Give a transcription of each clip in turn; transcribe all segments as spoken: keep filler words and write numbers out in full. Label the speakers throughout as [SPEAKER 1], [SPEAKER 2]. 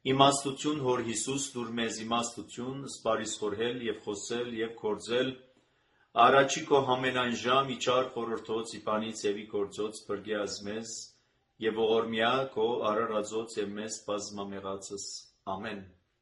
[SPEAKER 1] Իմաստություն հոր Հիսուս դուր մեզ իմաստություն, սպարիս խորհել և խոսել և կործել, առաջի քո համենայն ժամ իչար խորորդոց իպանից եվի կործոց բրգե ազմեզ և ողորմյա քո արարածոց և մեզ բազմամեղացս, ամեն։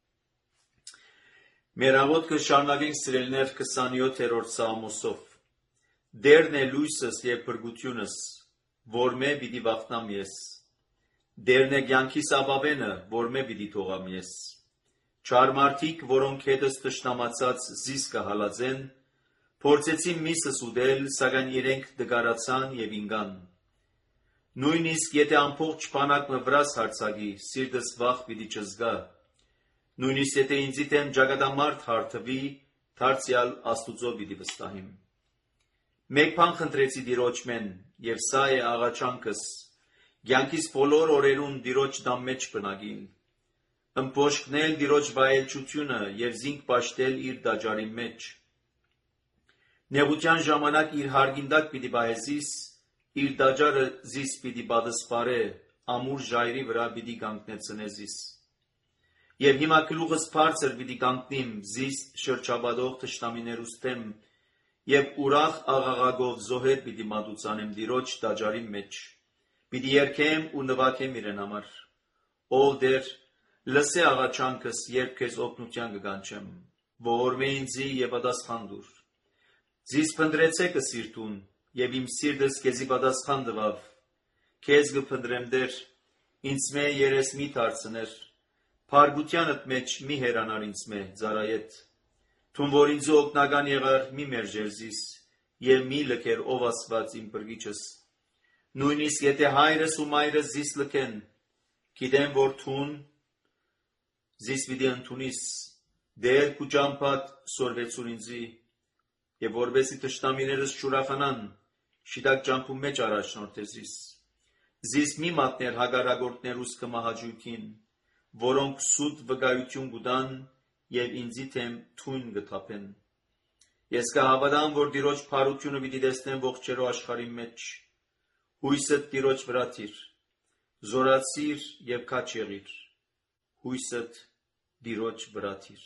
[SPEAKER 1] Մեր աղոթքը շարունակենք սիրելիներ քսանյոթերորդ սաղմոսով։ Դերն է լույսս և բրգությունս, որ մե պիտի վախնամ ես։ Դերն է կյանքիս ապավենը, որ մե պիտի թողամ ես։ Չար մարդիկ, որոնք հետս թշնամացած զիս կհալածեն, փորձեցին միսս ուտել, սակայն իրենք դգարացան և ինգան։ Նույնիսկ եթե ամբողջ բանակը վրաս հարձակի, սիրտս վախ պիտի չզգա։ Նույնիսկ եթե ինձի դեմ ճակատամարտ հարթվի, դարձյալ Աստուծո պիտի վստահիմ։ Մեկ բան խնդրեցի Տիրոջմեն, և սա է աղաչանքս, կյանքիս բոլոր օրերուն Տիրոջ դամ մեջ բնակիլ, ըմբոշխնել Տիրոջ վայելչությունը և զինք պաշտել իր տաճարի մեջ։ Նեղության ժամանակ իր հարգին տակ պիտի պահեսիս, իր տաճարը զիս պիտի պատսպարե, ամուր ժայռի վրա պիտի կանգնեցնե զիս։ Եվ հիմա գլուխս բարձր պիտի կանգնիմ զիս շրջապատող թշնամիներուս դեմ, և ուրախ աղաղակով զոհեր պիտի մատուցանեմ Տիրոջ տաճարի մեջ, պիտի երգեմ ու նվագեմ իրեն համար։ Ով Տեր, լսե աղաչանքս, երբ քեզ օգնության կկանչեմ, ողորմե ինձի և պատասխան տուր։ Զիս փնտրեցեք սիրտուն, և իմ սիրտս քեզի պատասխան տվավ։ Քեզ կփնտրեմ Տեր, ինձ մե երես մի դարձներ, փարգությանդ մեջ մի հեռանար ինձ մե ծառայետ։ Թուն որ ինձ օգնական եղար մի մերժեր զիս, և մի լքեր ով Աստված իմ բրգիչս։ Նույնիսկ եթե հայրս ու մայրս զիս լքեն, գիտեմ որ թուն զիս պիտի ընդունիս, դեր քու ճամփադ սորվեցուր ինձի, և որպեսզի թշնամիներս չուրախանան, շիտակ ճամփու մեջ առաջնորդես զիս։ Զիս մի մատներ հակառակորդներուս կմահաճույքին, որոնք սուտ վկայություն կտան և ինձի թեմ թույն կթափեն։ Ես կհավատամ, որ Տիրոջ փառությունը պիտի տեսնեմ ողջերո աշխարհի մեջ։ Հույսդ Տիրոջ վրա թիր, զորացիր և քաջ եղիր, հույսդ Տիրոջ վրա թիր։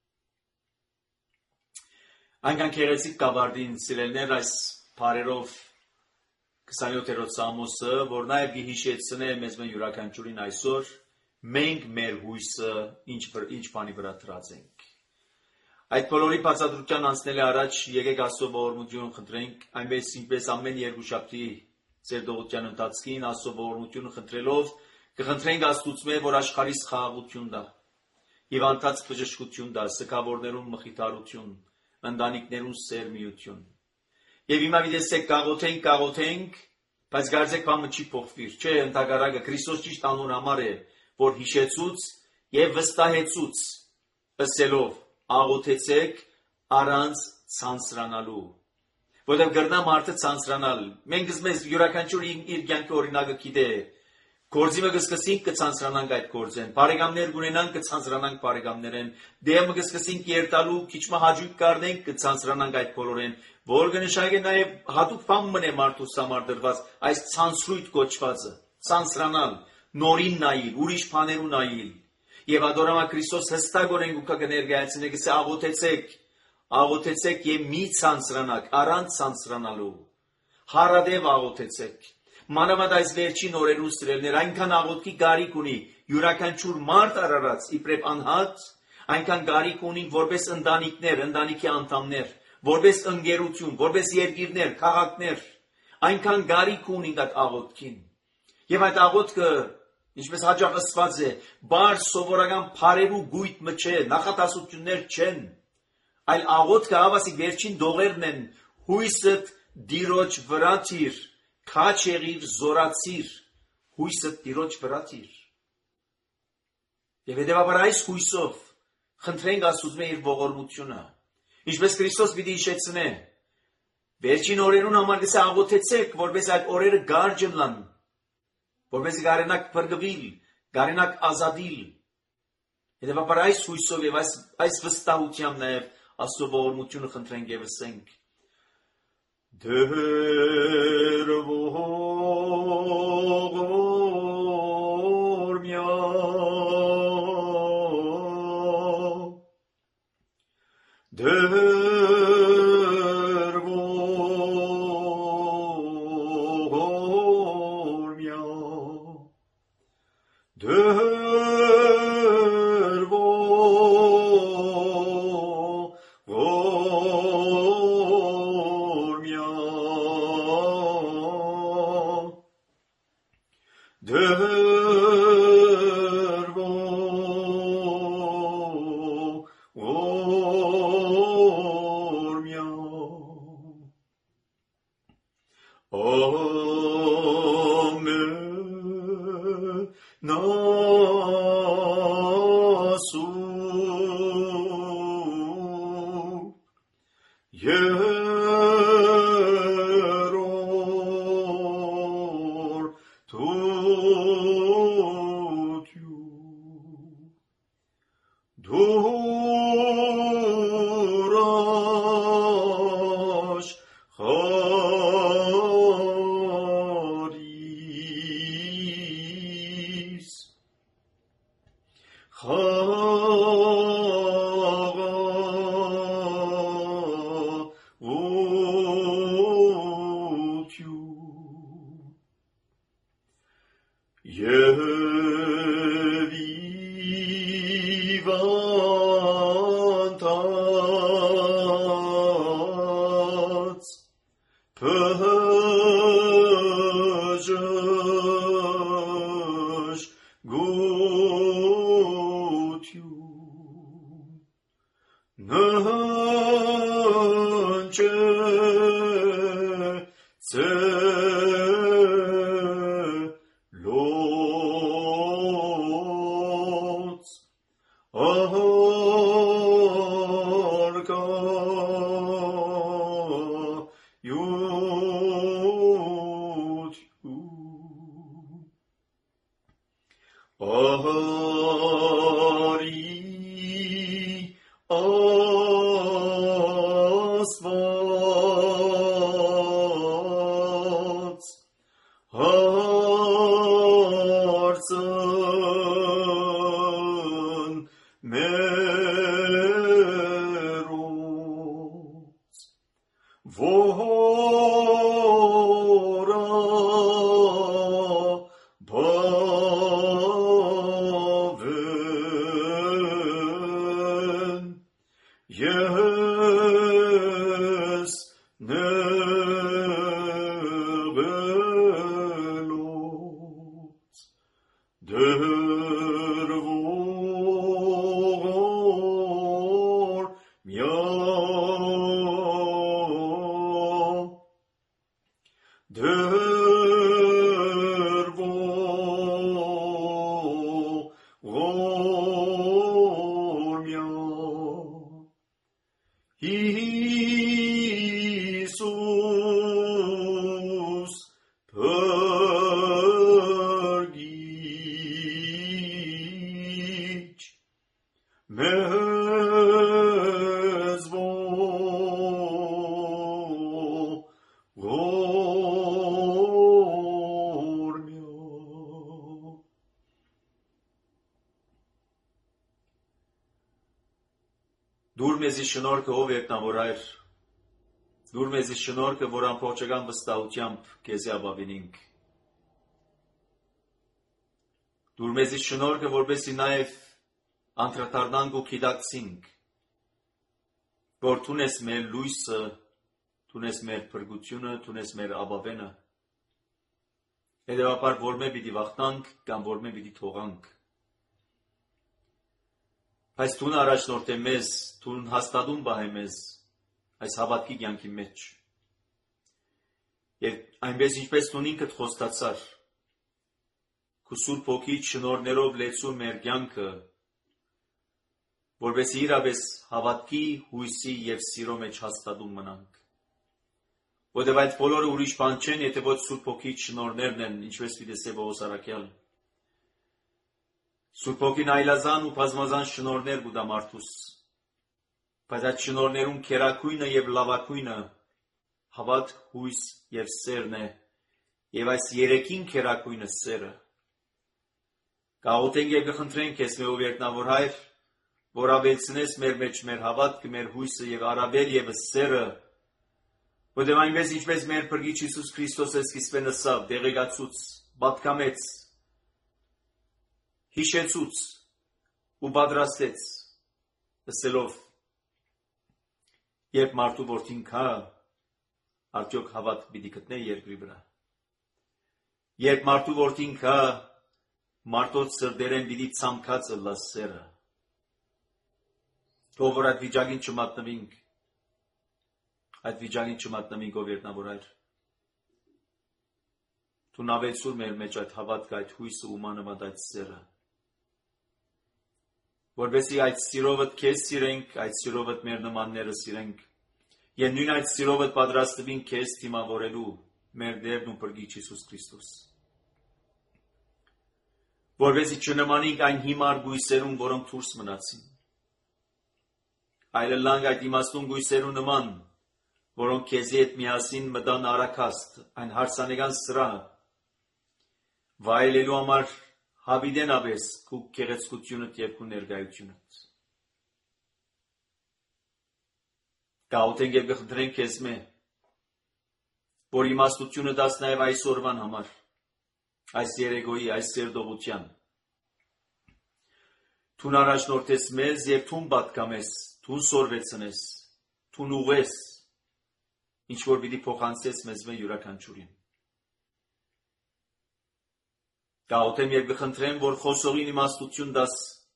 [SPEAKER 1] Այնքան գեղեցիկ կավարտին սիրելիներ այս բարերով քսանյոթերորդ սաղմոսը, որ նաև կհիշեցնե մեզ մեն յուրաքանչյուրին այսօր մենք մեր հույսը ինչ, ինչ բանի վրա դրած ենք։ Այդ բոլորի բացատրության անցնելը առաջ եկեք Աստծո ողորմություն խնդրենք, այնպես ինչպես ամեն երկուշաբթի ծերտողության ընթացքին Աստծո ողորմությունը խնդրելով կխնդրենք Աստծուց, որ աշխարհիս խաղաղություն տա, հիվանդած բժշկություն տա, սգավորներուն մխիթարություն, ընտանիքներուն սերմիություն։ Եվ հիմա դեսեք կաղոթենք, կաղոթենք, բայց գարձեք բամը չի փոխվիր, չէ, ընդհակառակը Քրիստոս ճիշտ անուն համար է, որ հիշեցուց եւ վստահեցուց, ըսելով աղոթեցեք առանց ցանցրանալու։ Որտեղ գրնա մարդը ցանցրանալ, մենք մեզ յուրաքանչյուր իր կյանքի օրինակը գիտե, գործի մը կսկսենք կցանցրանանք այդ գործեն, բարեկամներ կունենանք կցանցրանանք բարեկամներեն, դեմը կսկսենք երտալու, քիչ մը հաջույք կառնենք կցանցրանանք այդ բոլորեն, որ կնշանակե նաև հատուկ բան մնե մարդուս համար դրված այս ցանցրույթ կոչվածը, ցանցրանալ, նորին նայիլ, ուրիշ բաներու նայիլ։ Եվ ադորամա Քրիստոս հստակորեն գուքա կներկայացնե գսե աղոթեցեք, աղոթեցեք եւ մի ցանցրանաք, առանց ցանցրանալու։ Հարադեւ աղոթեցեք։ Մանավանդ այս վերջին օրերու սիրելներ, այնքան աղոթքի կարիք ունի յուրաքանչյուր մարդ արարած իբրև անհատ, այնքան կարիք ունին որպես ընտանիքներ, ընտանիքի անդամներ, որպես ընկերություն, որպես երկիրներ, քաղաքներ, այնքան կարիք ունին այդ աղոթքին։ Եվ այդ աղոթքը, ինչպես հաճախ ասված է, բար սովորական բարերու գույտ մը չէ, նախատասություններ չեն, այլ աղոթքը հավասի վերջին դողերն են, հույսդ Տիրոջ վրա թիր, քաջ եղիր, զորացիր, հույսդ Տիրոջ վրա թիր։ Եվ հետևաբար այս հույսով խնդրենք Աստծուց իր ողորմությունը, ինչպես Քրիստոս պիտի հիշեցնե, վերջին օրերուն համար գսե աղոթեցեք, որպես այդ օրերը գարջ ըլլան, որպես կարենակ փրկվել, կարենակ ազատիլ։ Հետևաբար այս հույսով եւ այս, այս վստահությամբ նաեւ Աստծո ողորմությունը խնդրենք եւ ասենք. Դեր ողորմյա Դրվորմյա Դրվորմյա Դուրաշ խարիս խաղաղություն և իվանտած փժժ գություն նհանջե ցելոց Արի Աստված հարցն մերոց որա բավեն ես նեղելոց դրվորմյա դրվորմյա Հիսուս փրկիչ մեզ ողորմյա Դուր մեզի շնորհքը ով երկնավորայր Դուր մեզի շնորհքը որ ամբողջական վստահությամբ քեզի ապավինենք Դուր մեզի շնորհքը որպեսզի նաև անդրադառնանք ու գիտակցենք որ դու ես մեր լույսը դու ես մեր փրկությունը դու ես մեր ապավենը հետևաբար որ մենք պիտի վախտանք կամ որ մենք պիտի թողանք Բայց դու առաջնորդ ես մեզ, դու հաստատում բահ ես մեզ այս հավատքի կյանքի մեջ։ Եվ այնպես ինչպես դու ինքդ խոստացար, քո Սուրբ Հոգիի շնորհներով լեցու մեր կյանքը, որպեսզի իրապես հավատքի, հույսի և սիրո մեջ հաստատում մնանք։ Որտև այդ բոլորը ուրիշ բան չեն, եթե ոչ Սուրբ Հոգիի շնորհներն են, ինչպես պիտի ասե Պողոս առաքյալ։ Սուրբ Հոգին այլազան ու բազմազան շնորհներ կուտա մարդուս, բայց այդ շնորհներում քերակույնը և լավակույնը հավատք, հույս և սերն է, և այս երեքին քերակույնը սերը։ Կաղոթենք և կխնդրենք քեզ, մեր ով երկնավոր Հայր, որ ավելցնես մեր մեջ մեր հավատքը, մեր հույսը եւ առավել եւս սերը, որտեղ այնպես ինչպես մեր Փրկիչ Հիսուս Քրիստոսը սկիզբեն ասավ, դեղեկացուց, պատկամեց, հիշեցուց ու պատրաստեց, ասելով, երբ մարդու որդին գա, արդյոք հավատ պիտի գտնե երկրի վրա։ Երբ մարդու որդին գա, մարդոց սրտերեն պիտի ցամքած ըլլա սերը։ Թող որ այդ վիճակին չմատնվենք, այդ վիճակին չմատնվենք, ով երնավորայր։ Դու նավեցուր մեր մեջ այդ հավատքը, այդ հույսը ու մանավանդ այդ սերը։ Որպեսզի այդ սիրովդ քեզ սիրենք, այդ սիրովդ մեր նմանները սիրենք, եւ նույն այդ սիրովդ պատրաստվենք քեզ դիմավորելու մեր Տերն ու Փրկիչ Հիսուս Քրիստոս։ Որպեսզի չնմանենք այն հիմար գույսերուն, որոնք դուրս մնացին, այլ լանգ այդ իմաստուն գույսերու նման, որոնք քեզի հետ միասին մտան արաքաստ, այն հարսանեկան սրահը, վայելելու համար հավիդեն աբես քու գեղեցկությունդ եւ քու ներկայությունդ։ Գաուտենք եւ գխնդրենք քեզ մե, որ իմաստությունը դաս նաեւ այս օրվան համար, այս երեգոյի, այս սերդողության։ Թուն առաջնորդես մեզ եւ թուն պատկամես, թուն սորվեցնես, թուն ուղես, ինչ որ պիտի փոխանցես մեզ մե յուրաքանչյուրին։ Գաուտեմ եւ գխնդրեմ, որ խոսողին իմաստություն դաս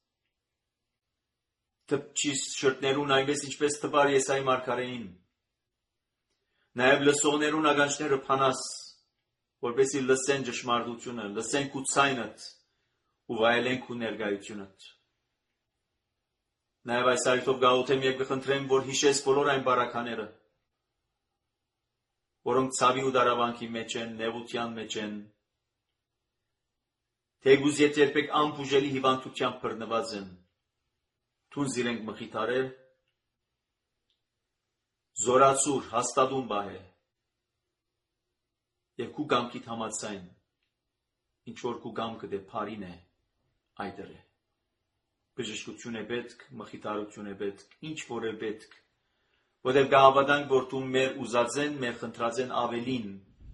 [SPEAKER 1] թփչիս շրտներուն այնպես ինչպես թվար Եսայի մարգարեին, նաեւ լսողներուն ականջները փանաս, որպեսզի լսեն ճշմարտությունը, լսեն քու ցայնդ ու վայելեն քու ներկայությունդ։ Նաեւ այս այթով գաուտեմ եւ գխնդրեմ, որ հիշես բոլոր այն բարակաները, որոնք ցավի ու դարավանքի մեջ են, նեղության մեջ են, թեգուզ եթե երբեք անբուժելի հիվանդությամբ բռնված են, թուն զիրենք մխիթարել, զորացուր, հաստատուն բահե, եւ քու գամքիդ համացայն, ինչ որ քու գամքը դե փարին է, այդր է։ Բժշկություն է պետք, մխիթարություն է պետք, ինչ որ է պետք, որտեղ գահավատանք, որ դու մեր ուզածեն, մեր խնդրածեն ավելին,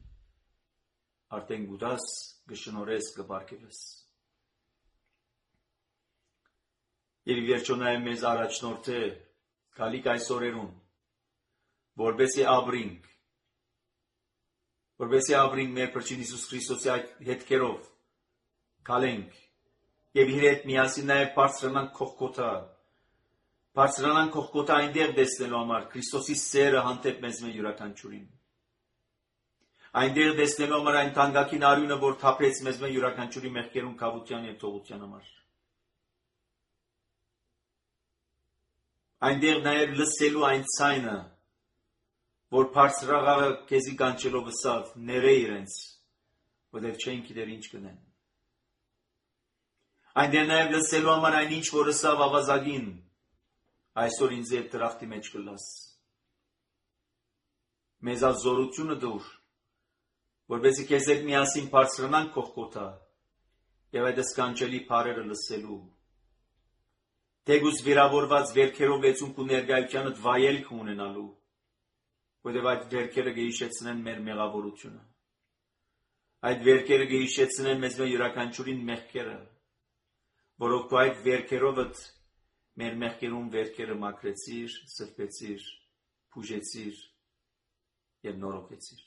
[SPEAKER 1] արդեն գուտաս, գշնորես, գբարկելես։ Եվ վերջո նաև մեզ առաջնորդ է գալիք այս օրերուն, որպեսի ապրինք, որպեսի ապրինք մեր Փրկին Հիսուս Քրիստոսի այդ հետքերով, գալենք, եւ իր հետ միասին նաև բարձրանանք քողկոթա, բարձրանանք քողկոթա այնտեղ տեսնելու համար Քրիստոսի սերը հանդեպ մեզ մե յուրաքանչյուրին։ Այնտեղ տեսնելու համար այն թանկագին արյունը, որ թափեց մեզ մե յուրաքանչյուրի մեղքերուն կավության եւ թողության համար։ Այնտեղ նաև լսելու այն ցայնը, որ բարձրաղաղը քեզի կանչելով ասավ, ներե իրենց, որտեղ չեն գիտեր ինչ կնեն։ Այնտեղ նաև լսելու համար այն ինչ, որ ասավ ավազագին, այսօր ինձ հետ դրախտի մեջ կլաս։ Մեզ ազորությունը դուր, որպեսզի քեզ հետ միասին բարձրանանք քողկոթա եւ այդ սկանջելի բառերը լսելու։ Թեգուս վիրավորված վերքերով լեցուն ու ներկայությանդ վայելք ունենալու, որտեղ այդ վերքերը գեհիշեցնեն մեր մեղավորությունը։ Այդ վերքերը գեհիշեցնեն մեզ մեր յուրաքանչյուրին մեղքերը, որով քո այդ վերքերովդ մեր մեղքերուն վերքերը մաքրեցիր, սրբեցիր, բուժեցիր եւ նորոգեցիր։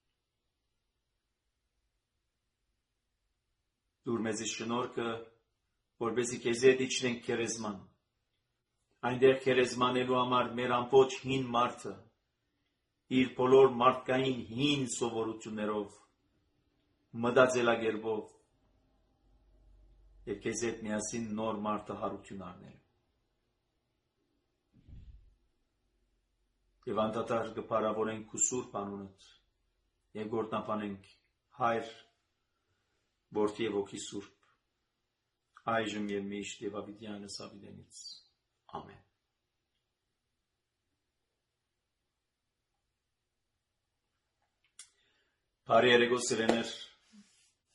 [SPEAKER 1] Դուր մեզի շնորհքը, որպեսզի քեզ հետ իջնենք քերեզման։ Այնտեղ քերեզմանելու համար մեր ամբողջ հին մարդը իր բոլոր մարդկային հին սովորություններով, մտածելակերպով եւ քեզ հետ միասին նոր մարդը հարություն առնել։ Եվ անդադար կփարավորենք քու սուրբ անունդ եւ գործնապանենք Հայր, Որդի եւ Հոգի Սուրբ, այժմ եւ միշտ եւ ավիդյանս ավիդենից։ Ամեն։ Բարի երեկո սիրեներ,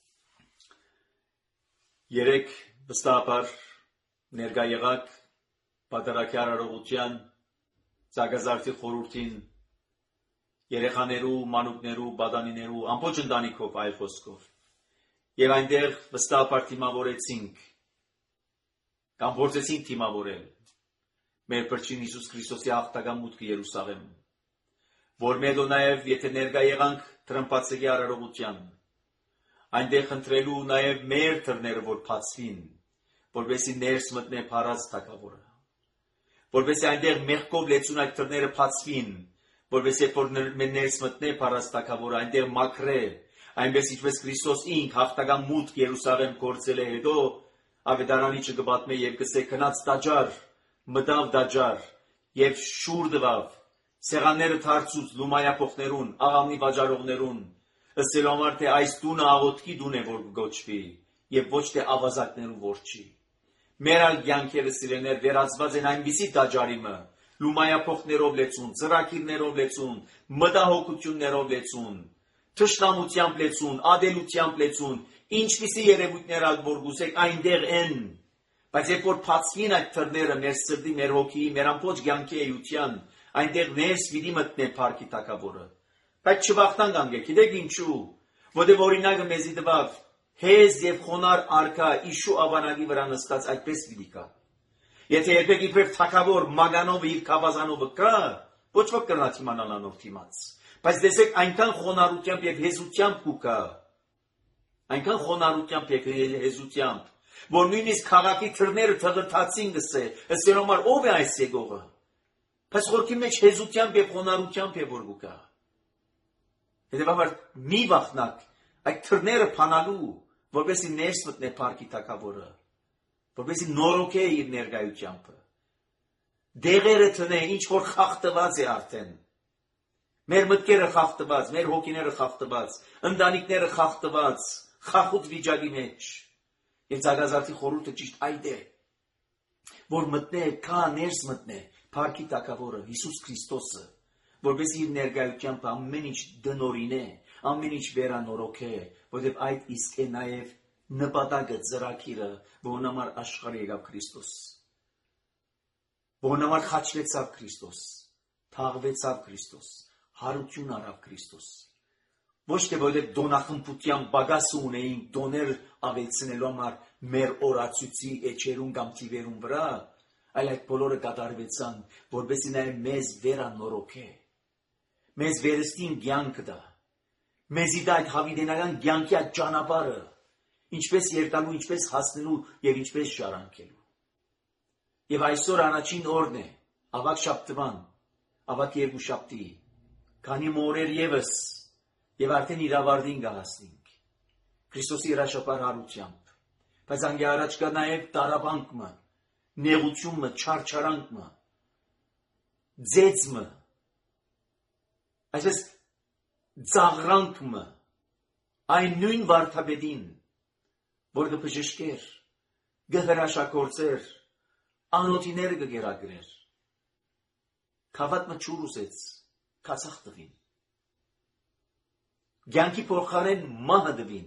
[SPEAKER 1] երեք վստահաբար ներկա եղաք Պատարագի արարողության Զագազարդի խորհրդին երեխաներու, մանուկներու, բադանիներու, ամբողջ ընտանիքով այլ խոսքով։ Եվ այնտեղ վստահաբար թիմավորեցինք, կամ փորձեցինք թիմավորել մեր Փրկին Հիսուս Քրիստոսի հաղթական մուտքը Երուսաղեմ, որ մետո նաև եթե ներկա եղանք Տրմփածի արարողության, այնտեղ ընտրելու նաև մեր դռները որ բացվին, որովհետեւ ներս մտնե փառած թագավորը, որովհետեւ այնտեղ մեղքով լեցուն այդ դռները բացվին, որովհետեւ որ ներս մտնե փառած թագավորը այնտեղ մաքրե, այնպես ինչպես Քրիստոս ինք հաղթական մուտք Երուսաղեմ գործել է հետո ավետարանի չգբատմե եւ կսե քնած տաճար, մտավ տաճար եւ շուր դվավ, սեղանները թարցուց լումայապոխներուն, աղամնի վաճառողներուն, ըսելու համար թե այս տունը աղոթքի տուն է որ գոչվի եւ ոչ թե ավազակներու որջի։ Մեր ալ յանքերը սիրեներ վերածված են այնպիսի տաճարիմը, լումայապոխներով լեցուն, ծրակիրներով լեցուն, մտահոգություններով լեցուն, թշնամությամբ լեցուն, ադելությամբ լեցուն, ինչպիսի երևույթներ ալ որ գուսեք այնտեղ են, բայց երբ որ բացվին այդ դռները մեր սրտի, մեր հոգի, մեր ամբողջ կյանքի էության, այնտեղ ներս պիտի մտնե Փառքի Թագավորը։ Բայց չվախտանք անգե, գիտեք ինչու, որտեղ օրինակը մեզի տվավ, հեզ եւ խոնար արքա իշու ավանագի վրա նստած այդպես պիտի կա։ Եթե երբեք իբրև թագավոր մագանով իր կավազանովը կա, ոչ ոք կրնա իմանալ անով դիմաց։ Բայց տեսեք այնքան խոնարհությամբ եւ հեզությամբ կուկա, այնքան խոնարհությամբ եւ հեզությամբ, որ նույնիսկ քաղաքի թռները թղթացին գսե, ըստ համար ով է այս եկողը։ Բայց խորքի մեջ հեզությամբ եւ խոնարհությամբ է որ կուկա։ Հետևաբար մի վախնակ այդ թռները փանալու, որովհետեւ ներս մտնե Փառքի Թագավորը, որովհետեւ նորոգե իր ներկայությամբ։ Դեղերը տնե ինչ որ խախտված է արդեն։ Մեր մտքերը խախտված, մեր հոգիները խախտված, ընտանիքները խախտված, խախուտ վիճակի մեջ։ Եվ Զագազարդի խորհուրդը ճիշտ այդ է, որ մտնե, կա ներս մտնե Փառքի Թագավորը, Հիսուս Քրիստոսը, որպես իր ներկայությամբ ամեն ինչ դնորինե, ամեն ինչ վերանորոգե, որովհետև այդ իսկ է նաև նպատակը, ծրագիրը, որն համար աշխարհ եկավ Քրիստոս, որն համար խաչվեցավ Քրիստոս, թաղվեցավ Քրիստոս, հարություն արավ Քրիստոս։ Ոչ թե որովհետև դոնախմբության բագասը ունեին դոներ ավելցնելու համար մեր օրացույցի էջերուն կամ թիվերուն վրա, այլ այդ բոլորը կատարվեցան, որպեսզի նաև մեզ վերանորոգե, մեզ վերստին կյանք տա, մեզի դա այդ հավիտենական կյանքի այդ ճանապարհը, ինչպես երթալու, ինչպես հասնելու եւ ինչպես շարանկելու։ Եվ այսօր առաջին օրն է, ավակ շաբթվան, ավակ երկուշաբթի, քանի մորեր եւս եւ արդեն իրավարտին կհասնենք Քրիստոսի հրաշապար հարությամբ, բայց անգե առաջ կա նաև տարապանքը, նեղությունը, չարչարանքը, ձեծը, այսպես ծաղրանքը, այն նույն վարդապետին, որ կբժշկեր, կհրաշագործեր, անոթիները կգերագրեր, քավատնը չուր ուզեց, քացախ տվին, կյանքի փոխարեն մահը տվին,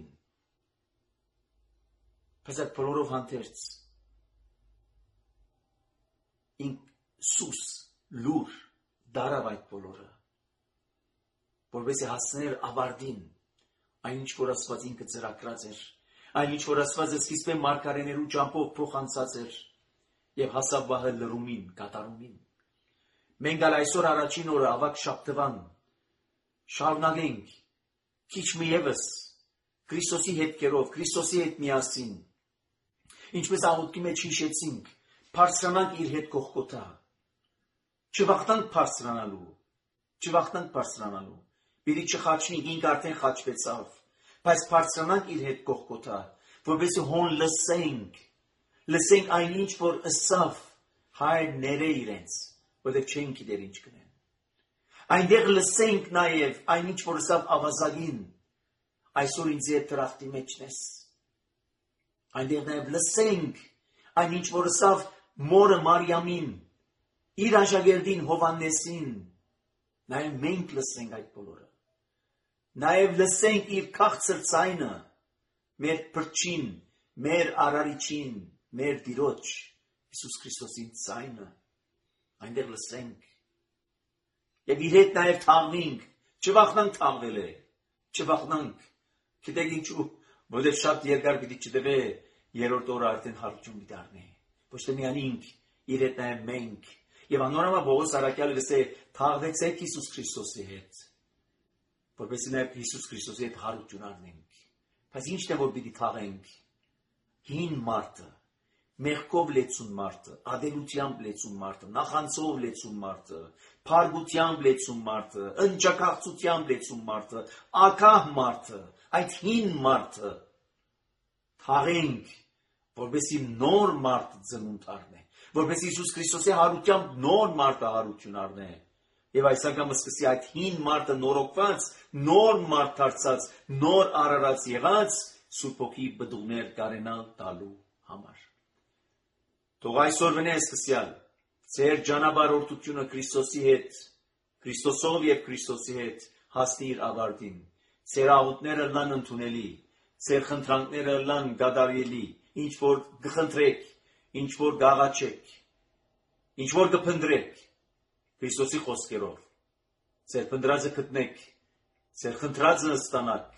[SPEAKER 1] բայց այդ բոլորով հանդերձ ինք սուս, լուր, դարավ այդ բոլորը, որպեսզի հասներ ավարտին, այն ինչ որ Աստված ինքը ծրագրած էր, այն ինչ որ Աստված սկիզբը մարգարեներու ճամփով փոխանցած էր եւ հասավ վահը լրումին, կատարումին։ Մենք ալ այսօր առաջին օրը ավակ շաբթվան շարունակենք քիչ մի եւս Քրիստոսի հետքերով, Քրիստոսի հետ միասին, ինչպես աղոթքի մեջ հիշեցինք, բարձրանանք իր հետ Գողգոթա, չվախտանք բարձրանալու, չվախտանք բարձրանալու, պիտի չխաչնենք, ինք արդեն խաչվեցավ, բայց բարձրանանք իր հետ Գողգոթա, որպեսզի հոն լսենք, լսենք այնինչ, որ ըսավ հայր ները իրենց, որտեղ չեն գիտեր ինչ կնեն։ Այնտեղ լսենք նաև այնինչ, որ ըսավ ավազագին, այսօր ինձ հետ դրախտի մեջն ես։ Այնտեղ նաև լսենք այնինչ, որ ըսավ մորը Մարիամին, իր աշակերտին Հովհաննեսին, նաև մենք լսենք այդ բոլորը։ Նաև լսենք իր քաղցր ձայնը, մեր Փրկին, մեր Արարիչին, մեր Տիրոջ, Հիսուս Քրիստոսին ձայնը, այնտեղ լսենք եւ իր հետ նաեւ թաղվենք, չվախնանք թաղվել է, չվախնանք, գիտեք ինչու, որովհետեւ շատ երկար պիտի չդվե, երրորդ օրը արդեն հարություն պիտի առնի, ոչ թե միայն ինք, իր հետ նաեւ մենք, եւ անորոմա Պողոս Արաքյալը գսե թաղվեցեք Հիսուս Քրիստոսի հետ, որովհետեւ նաեւ Հիսուս Քրիստոսի հետ հարություն առնենք, բայց ինչ թե որ պիտի թաղենք, հին մարդը, մեղքով լեցուն մարդը, ադելությամբ լեցուն մարդը, նախանցով լեցուն մարդը, փարգությամբ լեցուն մարդը, ընճակաղցությամբ լեցուն մարդը, ակահ մարդը, այդ հին մարդը թաղենք, որպեսզի նոր մարդ ծնունդ առնե, որպեսզի Հիսուս Քրիստոսի հարությամբ նոր մարդը հարություն առնե, եւ այս անգամ սկսի այդ հին մարդը նորոգված, նոր մարդ դարձած, նոր արարած եղած Սուրբ Հոգի բդուղներ կարենալ տալու համար։ Թող այսօր վնե սկսյալ, ձեր ճանապարհորդությունը Քրիստոսի հետ, Քրիստոսով եւ Քրիստոսի հետ հասնի իր ավարտին, ձեր աղոթները լան ընդունելի, ձեր խնդրանքները լան գադարելի, ինչ որ գխնդրեք, ինչ որ գաղաչեք, ինչ որ գփնդրեք, Քրիստոսի խոսքերով, ձեր փնդրածը գտնեք, ձեր խնդրածը ստանաք,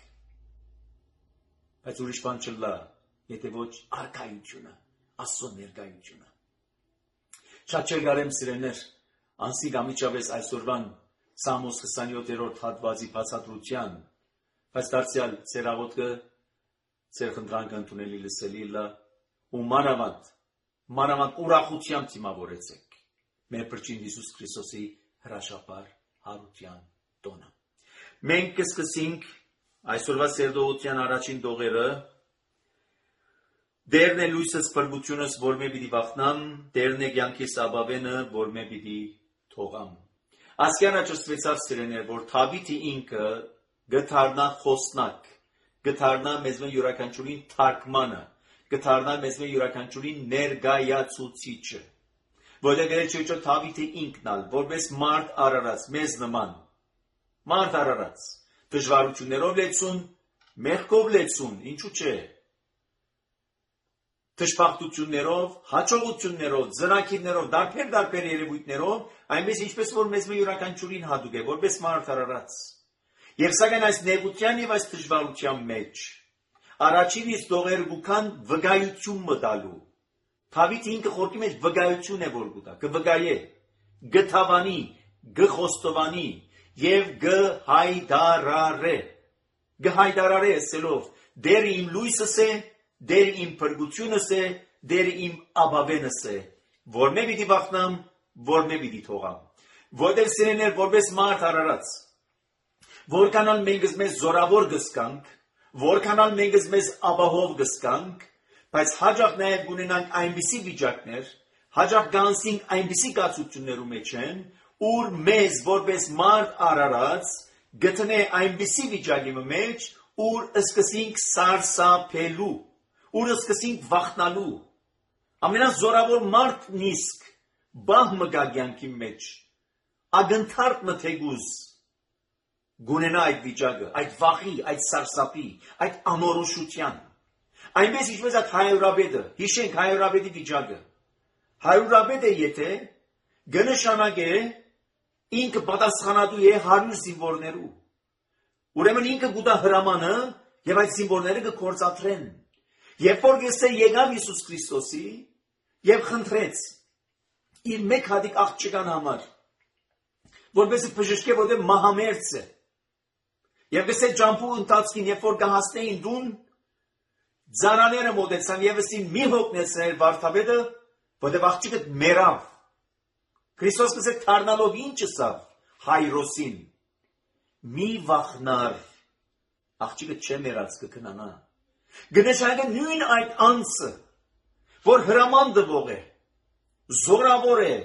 [SPEAKER 1] բայց ուրիշ բան չլա, եթե ոչ արքայությունը, Աստծո ներկայությունը։ Շատ չերգարեմ սիրելներ, անսիկ ամիջապես այսօրվան Սամոս քսանյոթերորդ հատվածի բացատրության, բայց դարձյալ ձեր աղոթքը, ձեր խնդրանքը ընդունելի լսելի լա, ու մանավանդ, մանավանդ ուրախությամբ դիմավորեցեք մեր Փրկին Հիսուս Քրիստոսի հրաշափառ հարության տոնը։ Մենք կսկսենք այսօրվա սերտողության առաջին դողերը, Դերն է լույսս փրկությունս, որ մե պիտի վախնամ, Դերն է կյանքիս ապավենը, որ մե պիտի թողամ։ Ասկյանը ճշտվեցավ սիրեներ, որ Դավիթի ինքը գթարնա խոսնակ, գթարնա մեզ մե յուրաքանչյուրին թարգմանը, գթարնա մեզ մե յուրաքանչյուրին ներգայացուցիչը։ Որտեղ գրել չէ որ Դավիթի ինքնալ, որպես մարդ արարած, մեզ նման, մարդ արարած, դժվարություններով լեցուն, մեղքով լեցուն, ինչու՞ չէ։ Դժբախտություններով, հաջողություններով, ծրագիրներով, դարբեր-դարբեր երևույթներով, այնպես ինչպես որ մեզ յուրաքանչյուրին հատուկ է, որպես մարդ արարած։ Եվ սակայն այս նեղության եւ այս դժվարության մեջ առաջին իսկ դողերը գուքան վգայություն մտալու։ Դավիթը ինքը խորքի մեջ վգայություն է որ գուտա, կվգայե, գթավանի, գխոստովանի եւ գհայդարարե։ Գհայդարարե ասելով, դեր իմ լույսս է, դեր իմ փրկությունս է, դեր իմ ապավենս է, որ մե պիտի վախնամ, որ մե պիտի թողամ։ Որտեղ սիրեներ որպես մարդ արարած, որքանալ մենք մեզ զորավոր գսկանք, որքանալ մենք մեզ ապահով գսկանք, բայց հաջող նաև գունենանք այնպիսի վիճակներ, հաջող գանցինք այնպիսի կացություններու մեջ են, ուր մեզ որպես մարդ արարած գտնե այնպիսի վիճակի մեջ, ուր սկսենք սարսափելու, ուր սկսենք վախնալու, ամենազորավոր մարդն իսկ բահ մգա կյանքի մեջ, ագնթարդ մթեգուզ գունենա այդ վիճակը, այդ վախի, այդ սարսափի, այդ անորոշության, այնպես ինչպես այդ հայրաբեդը, հիշենք հայրաբեդի վիճակը, հայրաբեդը եթե գնշանագ է, ինքը պատասխանատու է հարյուր զինվորներու, ուրեմն ինքը գուտա հրամանը եւ այդ զինվորները կկործատրեն։ Երբ որ գեսե եկավ Հիսուս Քրիստոսի եւ խնդրեց իր մեկ հատիկ աղջկան համար, որպեսզի բժշկե, որտեղ մահամերձ է, եւ գեսե ջամփու ընթացքին, երբ որ կհասնեին դուն, ձանաները մոտեցան եւ ասին մի հոգնեցնել վարդապետը, որտեղ աղջիկը մեռավ։ Քրիստոս գսե թարնալով ինչ ասավ Հայրոսին, մի վախնար, աղջիկը չէ մեռած կքնանա։ Գնեշանքը նույն այդ անձը, որ հրաման դվող է, զորավոր է,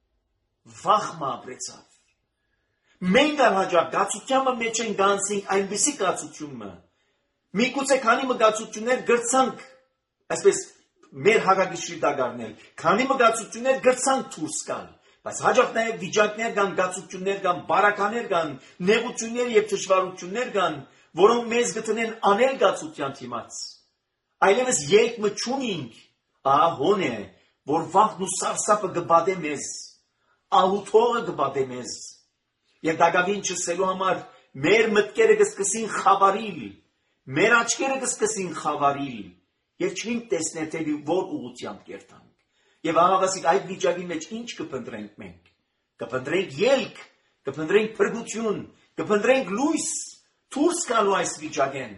[SPEAKER 1] վախ ապրեցավ։ Մենք հաջող գացությամը մեջ են գանցինք այնպիսի գացությունը, միգուցե քանի մգացություններ գրցանք, այսպես մեր հագագիշի դագարնել, քանի մգացություններ գրցանք դուրս կան, բայց հաջող նաև վիճակներ կան, գացություններ կան, բարականեր կան, նեղություններ եւ դժվարություններ կան, որոնք մեզ գտնեն անել գացության դիմաց։ Այլևս եկմը չունենք, ահա հոն է, որ վախն ու սարսափը կբադե մեզ, աղութողը կբադե մեզ, եւ դակավին չսելու համար մեր մտքերը կսկսին խավարիլ, մեր աչքերը կսկսին խավարիլ, եւ չենք տեսնել թե որ ուղղությամբ կերտանք։ Եվ ահավասիկ այդ վիճակի մեջ ինչ կփնտրենք մենք։ Կփնտրենք ելք, կփնտրենք փրկություն, կփնտրենք լույս, դուրս գալու այս վիճակեն։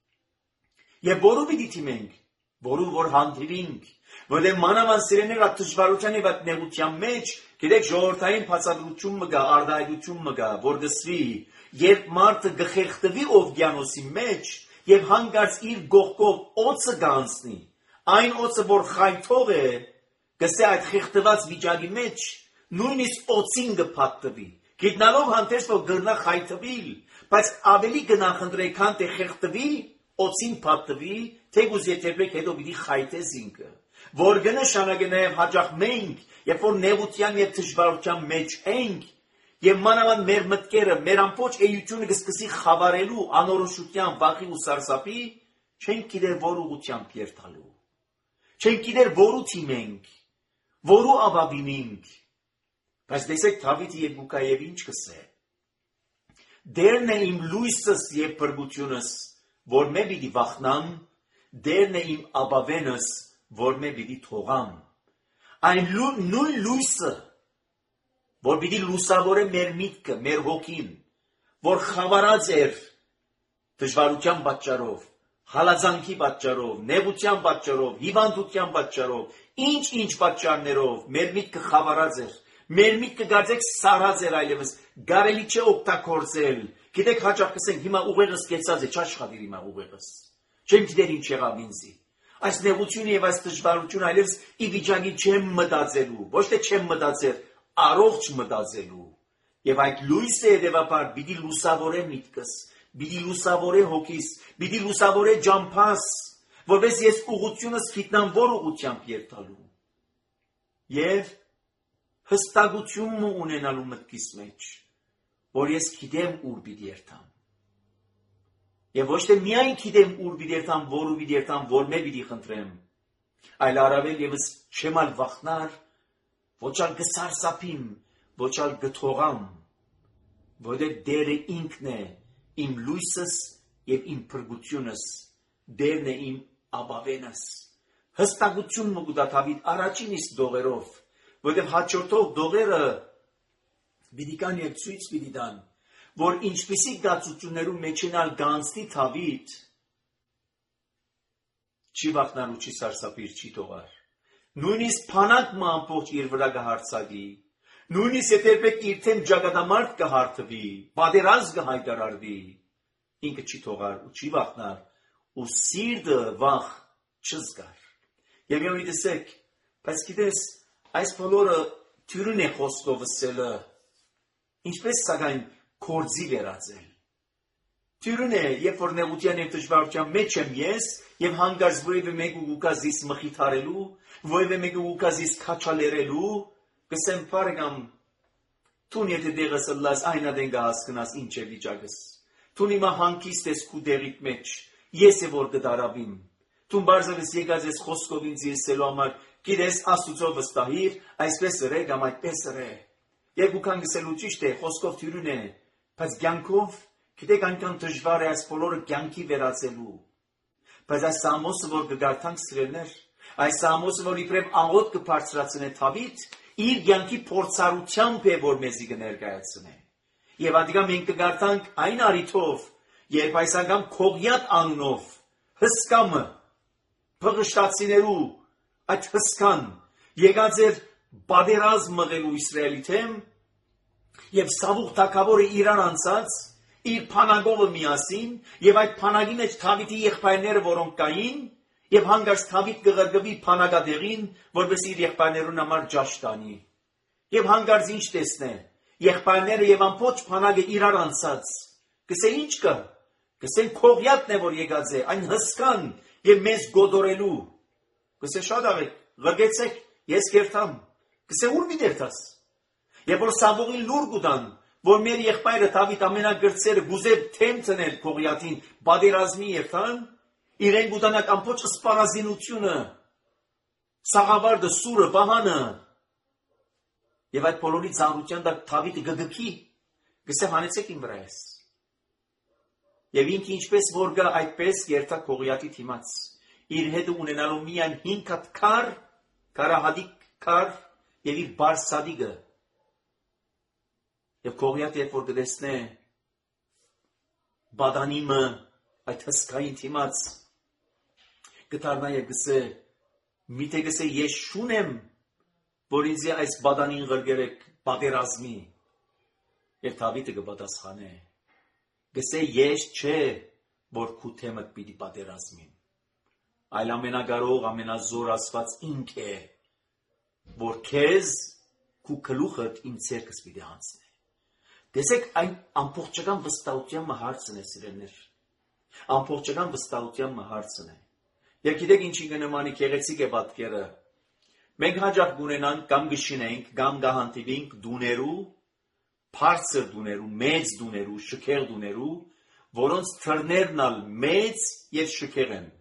[SPEAKER 1] Եվ որու պիտի թիմենք, որու որ հանդիվինք, որտեղ մանավանդ սիրեներ այդ դժվարության եւ այդ նեղության մեջ, գիտեք ժողովրդային բացատրություն մը գա, արդայություն մը գա, որ գսվի, երբ մարդը գխեղդվի օվկիանոսի մեջ եւ հանգարց իր գողկով օծը գանցնի, այն օծը որ խայթող է, գսե այդ խեղդված վիճակի մեջ, նույնիսկ օծին կփաթվի, գիտնալով հանդերձ որ գրնա խայթվիլ, բայց ավելի գնահնդրե քան թե խեղդվի, օծին փաթվի, թեգուզ եթերբեք հետո պիտի խայթես ինքը, որ կնշանակե նաև հաճախ մենք, երբ որ նեղության եւ դժվարության մեջ ենք, եւ մանավանդ մեր մտքերը, մեր ամբողջ էությունը կսկսի խավարելու անորոշության, վախի ու սարսափի, չենք գիտեր որ ուղղությամբ երթալու, չենք գիտեր որու թիմենք, որու ապավինենք, բայց տեսեք Դավիթը եւ Գուկայև ինչ կսե, դերն է իմ լույսս եւ փրկությունս, որ մե պիտի վախնամ, դերն է իմ ապավենս, որ մե պիտի թողամ, այն նույն լույսը, որ պիտի լուսավորե մեր միտքը, մեր հոգին, որ խավարած էր դժվարության պատճառով, հալածանքի պատճառով, նեղության պատճառով, հիվանդության պատճառով, ինչ-ինչ պատճառներով մեր միտքը խավարած էր, մեր միտքը գարձեք սարած էր այլևս, կարելի չէ օգտագործել, գիտեք հաճախ կսենք հիմա ուղեղս կեցած է, չաշխատիր հիմա ուղեղս, չեմ գիտեր ինչ եղավ ինձի, այս նեղությունը եւ այս դժվարությունը այլևս ի վիճակի չեմ մտածելու, ոչ թե չեմ մտածել, առողջ մտածելու եւ այդ լույսը հետեւաբար պիտի լուսավորե միտքս, պիտի լուսավորե հոգիս, պիտի լուսավորե ջամփաս, որպես ես ուղղությունս գիտնամ որ ուղղությամբ երթալու եւ հստակություն ունենալու մտքիս մեջ, որ ես գիտեմ ուր պիտի երթամ եւ ոչ թե միայն գիտեմ ուր պիտի երթամ, որու պիտի երթամ, որ մե պիտի խնդրեմ, այլ առավել եւս չեմ ալ վախնար, ոչ ալ գսարսափիմ, ոչ ալ գթողամ, որտեղ դերը ինքն է, իմ լույսս եւ իմ փրկությունս, դերն է իմ ապավենս։ Հստակություն մգուտա Դավիթ առաջին իսկ դողերով, որտեղ հաջորդող դողերը պիտի կան եւ ցույց պիտի տան, որ ինչպիսի գացություններու մեջենալ գանցնի Դավիթ, չի վախնար ու չի սարսափիր, չի թողար։ Նույնիսկ փանակ մը ամբողջ իր վրա կհարցակի, նույնիսկ եթերբեք իր թեմ ճակատամարտ կհարթվի, պատերազմ կհայտարարվի, ինքը չի թողար ու չի վախնար, ու սիրտը վախ չզգար։ Եվ յոմի տեսեք, բայց գիտես, այս բոլորը թյուրին է խոսքով ասելը, ինչպես սակայն կործի վերածել։ Թյուրին է, երբ որ նեղության եւ դժվարության մեջ եմ ես, եւ հանգարց որևէ մեկը ուկազ իս մխիթարելու, որևէ մեկը ուկազ իս քաչալերելու, կսեմ բարեկամ, տուն եթե դեղս ըլլաս այնադեն կհասկնաս ինչ է վիճակս։ Տուն հիմա հանգիստ ես քու դեղիդ մեջ, ես է որ կդարավիմ։ Տուն բարձրս եկած ես խոսքով ինձ եսելու համար, գիտես Աստուծո վստահիր, այսպես ըրե կամ այդպես ըրե։ Երկուքան գսելու ճիշտ է, խոսքով թյուրին է, բայց կյանքով գիտեք այնքան դժվար է այս բոլորը կյանքի վերածելու։ Բայց այս Սամոսը որ կգարտանք սիրելներ, այս Սամոսը որ իբրև աղոտ կբարձրացնե Դավիթ, իր կյանքի փորձառությամբ է որ մեզի կներկայացնե։ Եվ ադիգա մենք կգարտանք այն արիթով, երբ այս անգամ Քողիաթ անունով հսկամը փղշտացիներու այդ հսկան եկած էր բادرազմ մղելու Իսրայելի թեմ եւ Սավուղ թագավորը իրան անցած իր փանագովը միասին եւ այդ փանագի մեջ Դավիթի եղբայրները որոնք կային եւ հանգարց Դավիթ կղրգվի փանագադեղին որպես իր եղբայրներուն համար ջաշ տանի եւ հանգարց ինչ տեսնե եղբայրները եւ ամբողջ փանագը իրար անցած կսե ինչ կա կսեն Քողիաթն է որ եկած է այն հսկան եւ մեզ գոդորելու կսե շատ աղեք ղրգեցեք ես կերտամ կսե ուր մի դերտաս եւ որ Սավուղին լուր գուտան որ մեր եղբայրը Դավիթ ամենագրծերը գուզեւ թեմ ցնել Սաղավարտը, սուրը, վահանը, եւ այդ բոլորի ծանրության տակ Դավիթը գգգի, գսե հանեցեք իմ վրա ես։ Եվ ինքը ինչպես որ գա այդպես երթա Գողիաթի դիմաց, իր հետ ունենալու միայն հինգ հատ քար, քարահատիկ քար եւ իր բարսադիգը։ Եվ Գողիաթը երբ որ կտեսնե բադանիմը այդ հսկային դիմաց, կդառնա եւ գսե միթե գսե ես շունեմ, որ ինձ այս բադանին ղրգերեք պատերազմի, եւ Դավիթը կպատասխանե, գսե ես չէ, որ քու թեմդ պիտի պատերազմին, այլ ամենագարող, ամենազոր Աստված ինք է, որ քեզ քու գլուխդ իմ ցերկս պիտի հանցնի։ Տեսեք, այն ամբողջական վստահության հարցն է, սիրելիներ, ամբողջական վստահության հարցն է։ Եվ գիտեք ինչի կնմանի գեղեցիկ է պատկերը։ Մենք հաջող կունենանք կամ կշինենք, կամ կհանդիպենք դուներու, բարձր դուներու, մեծ դուներու, շքեղ դուներու, որոնց թռներն ալ մեծ եւ շքեղ են։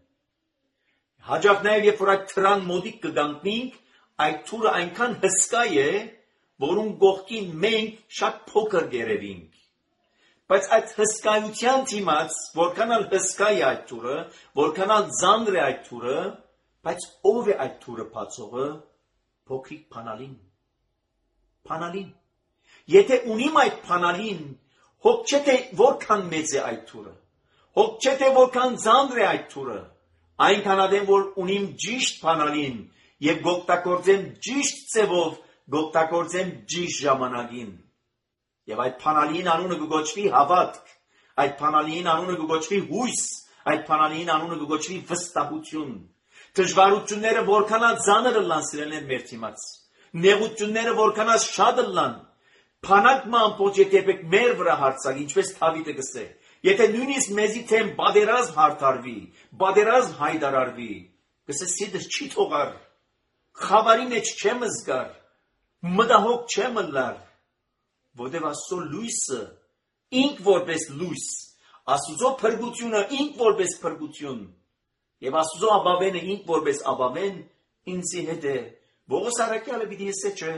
[SPEAKER 1] Հաջող նաեւ երբ որ այդ թռան մոտիկ կգանքնենք, այդ թուրը այնքան հսկա է, որուն կողքին մենք շատ փոքր գերևինք։ Բայց այդ հսկայության դիմաց, որքան ալ հսկա է այդ թուրը, որքան ալ ծանր է այդ թուրը, բայց ով է այդ թուրը բացողը, փոքրիկ փանալին։ Փանալին։ Եթե ունիմ այդ փանալին, հոգ չէ թե որքան մեծ է այդ թուրը, հոգ չէ թե որքան ծանր է այդ թուրը, այնքան ադեմ որ ունիմ ճիշտ փանալին եւ գոկտակորձեմ ճիշտ ծևով, գոկտակորձեմ ճիշտ ժամանակին։ Եվ այդ փանալին անունը կգոչվի հավատք, այդ փանալին անունը կգոչվի հույս, այդ փանալին անունը կգոչվի վստահություն։ Դժվարությունները որքան ծանր լան սիրելիներ մեր դիմաց, նեղությունները որքան շատ լան, փանակը ամբողջ եթե մեր վրա հարցակ, ինչպես Դավիթը գսե, եթե նույնիսկ մեզի թեմ բادرազմ հարթարվի, բادرազմ հայտարարվի, գսե սիդս չի թողար, խավարի մեջ չեմ զգար, մտահոգ չեմ լար, որտեւ Աստծո լույսը ինք որպես լույս, Աստծո փրկությունը ինք որպես փրկություն, եւ Աստծո ապավենը ինք որպես ապավեն ինձի հետ է։ Ողոս արաքյալը պիտի ասե չէ։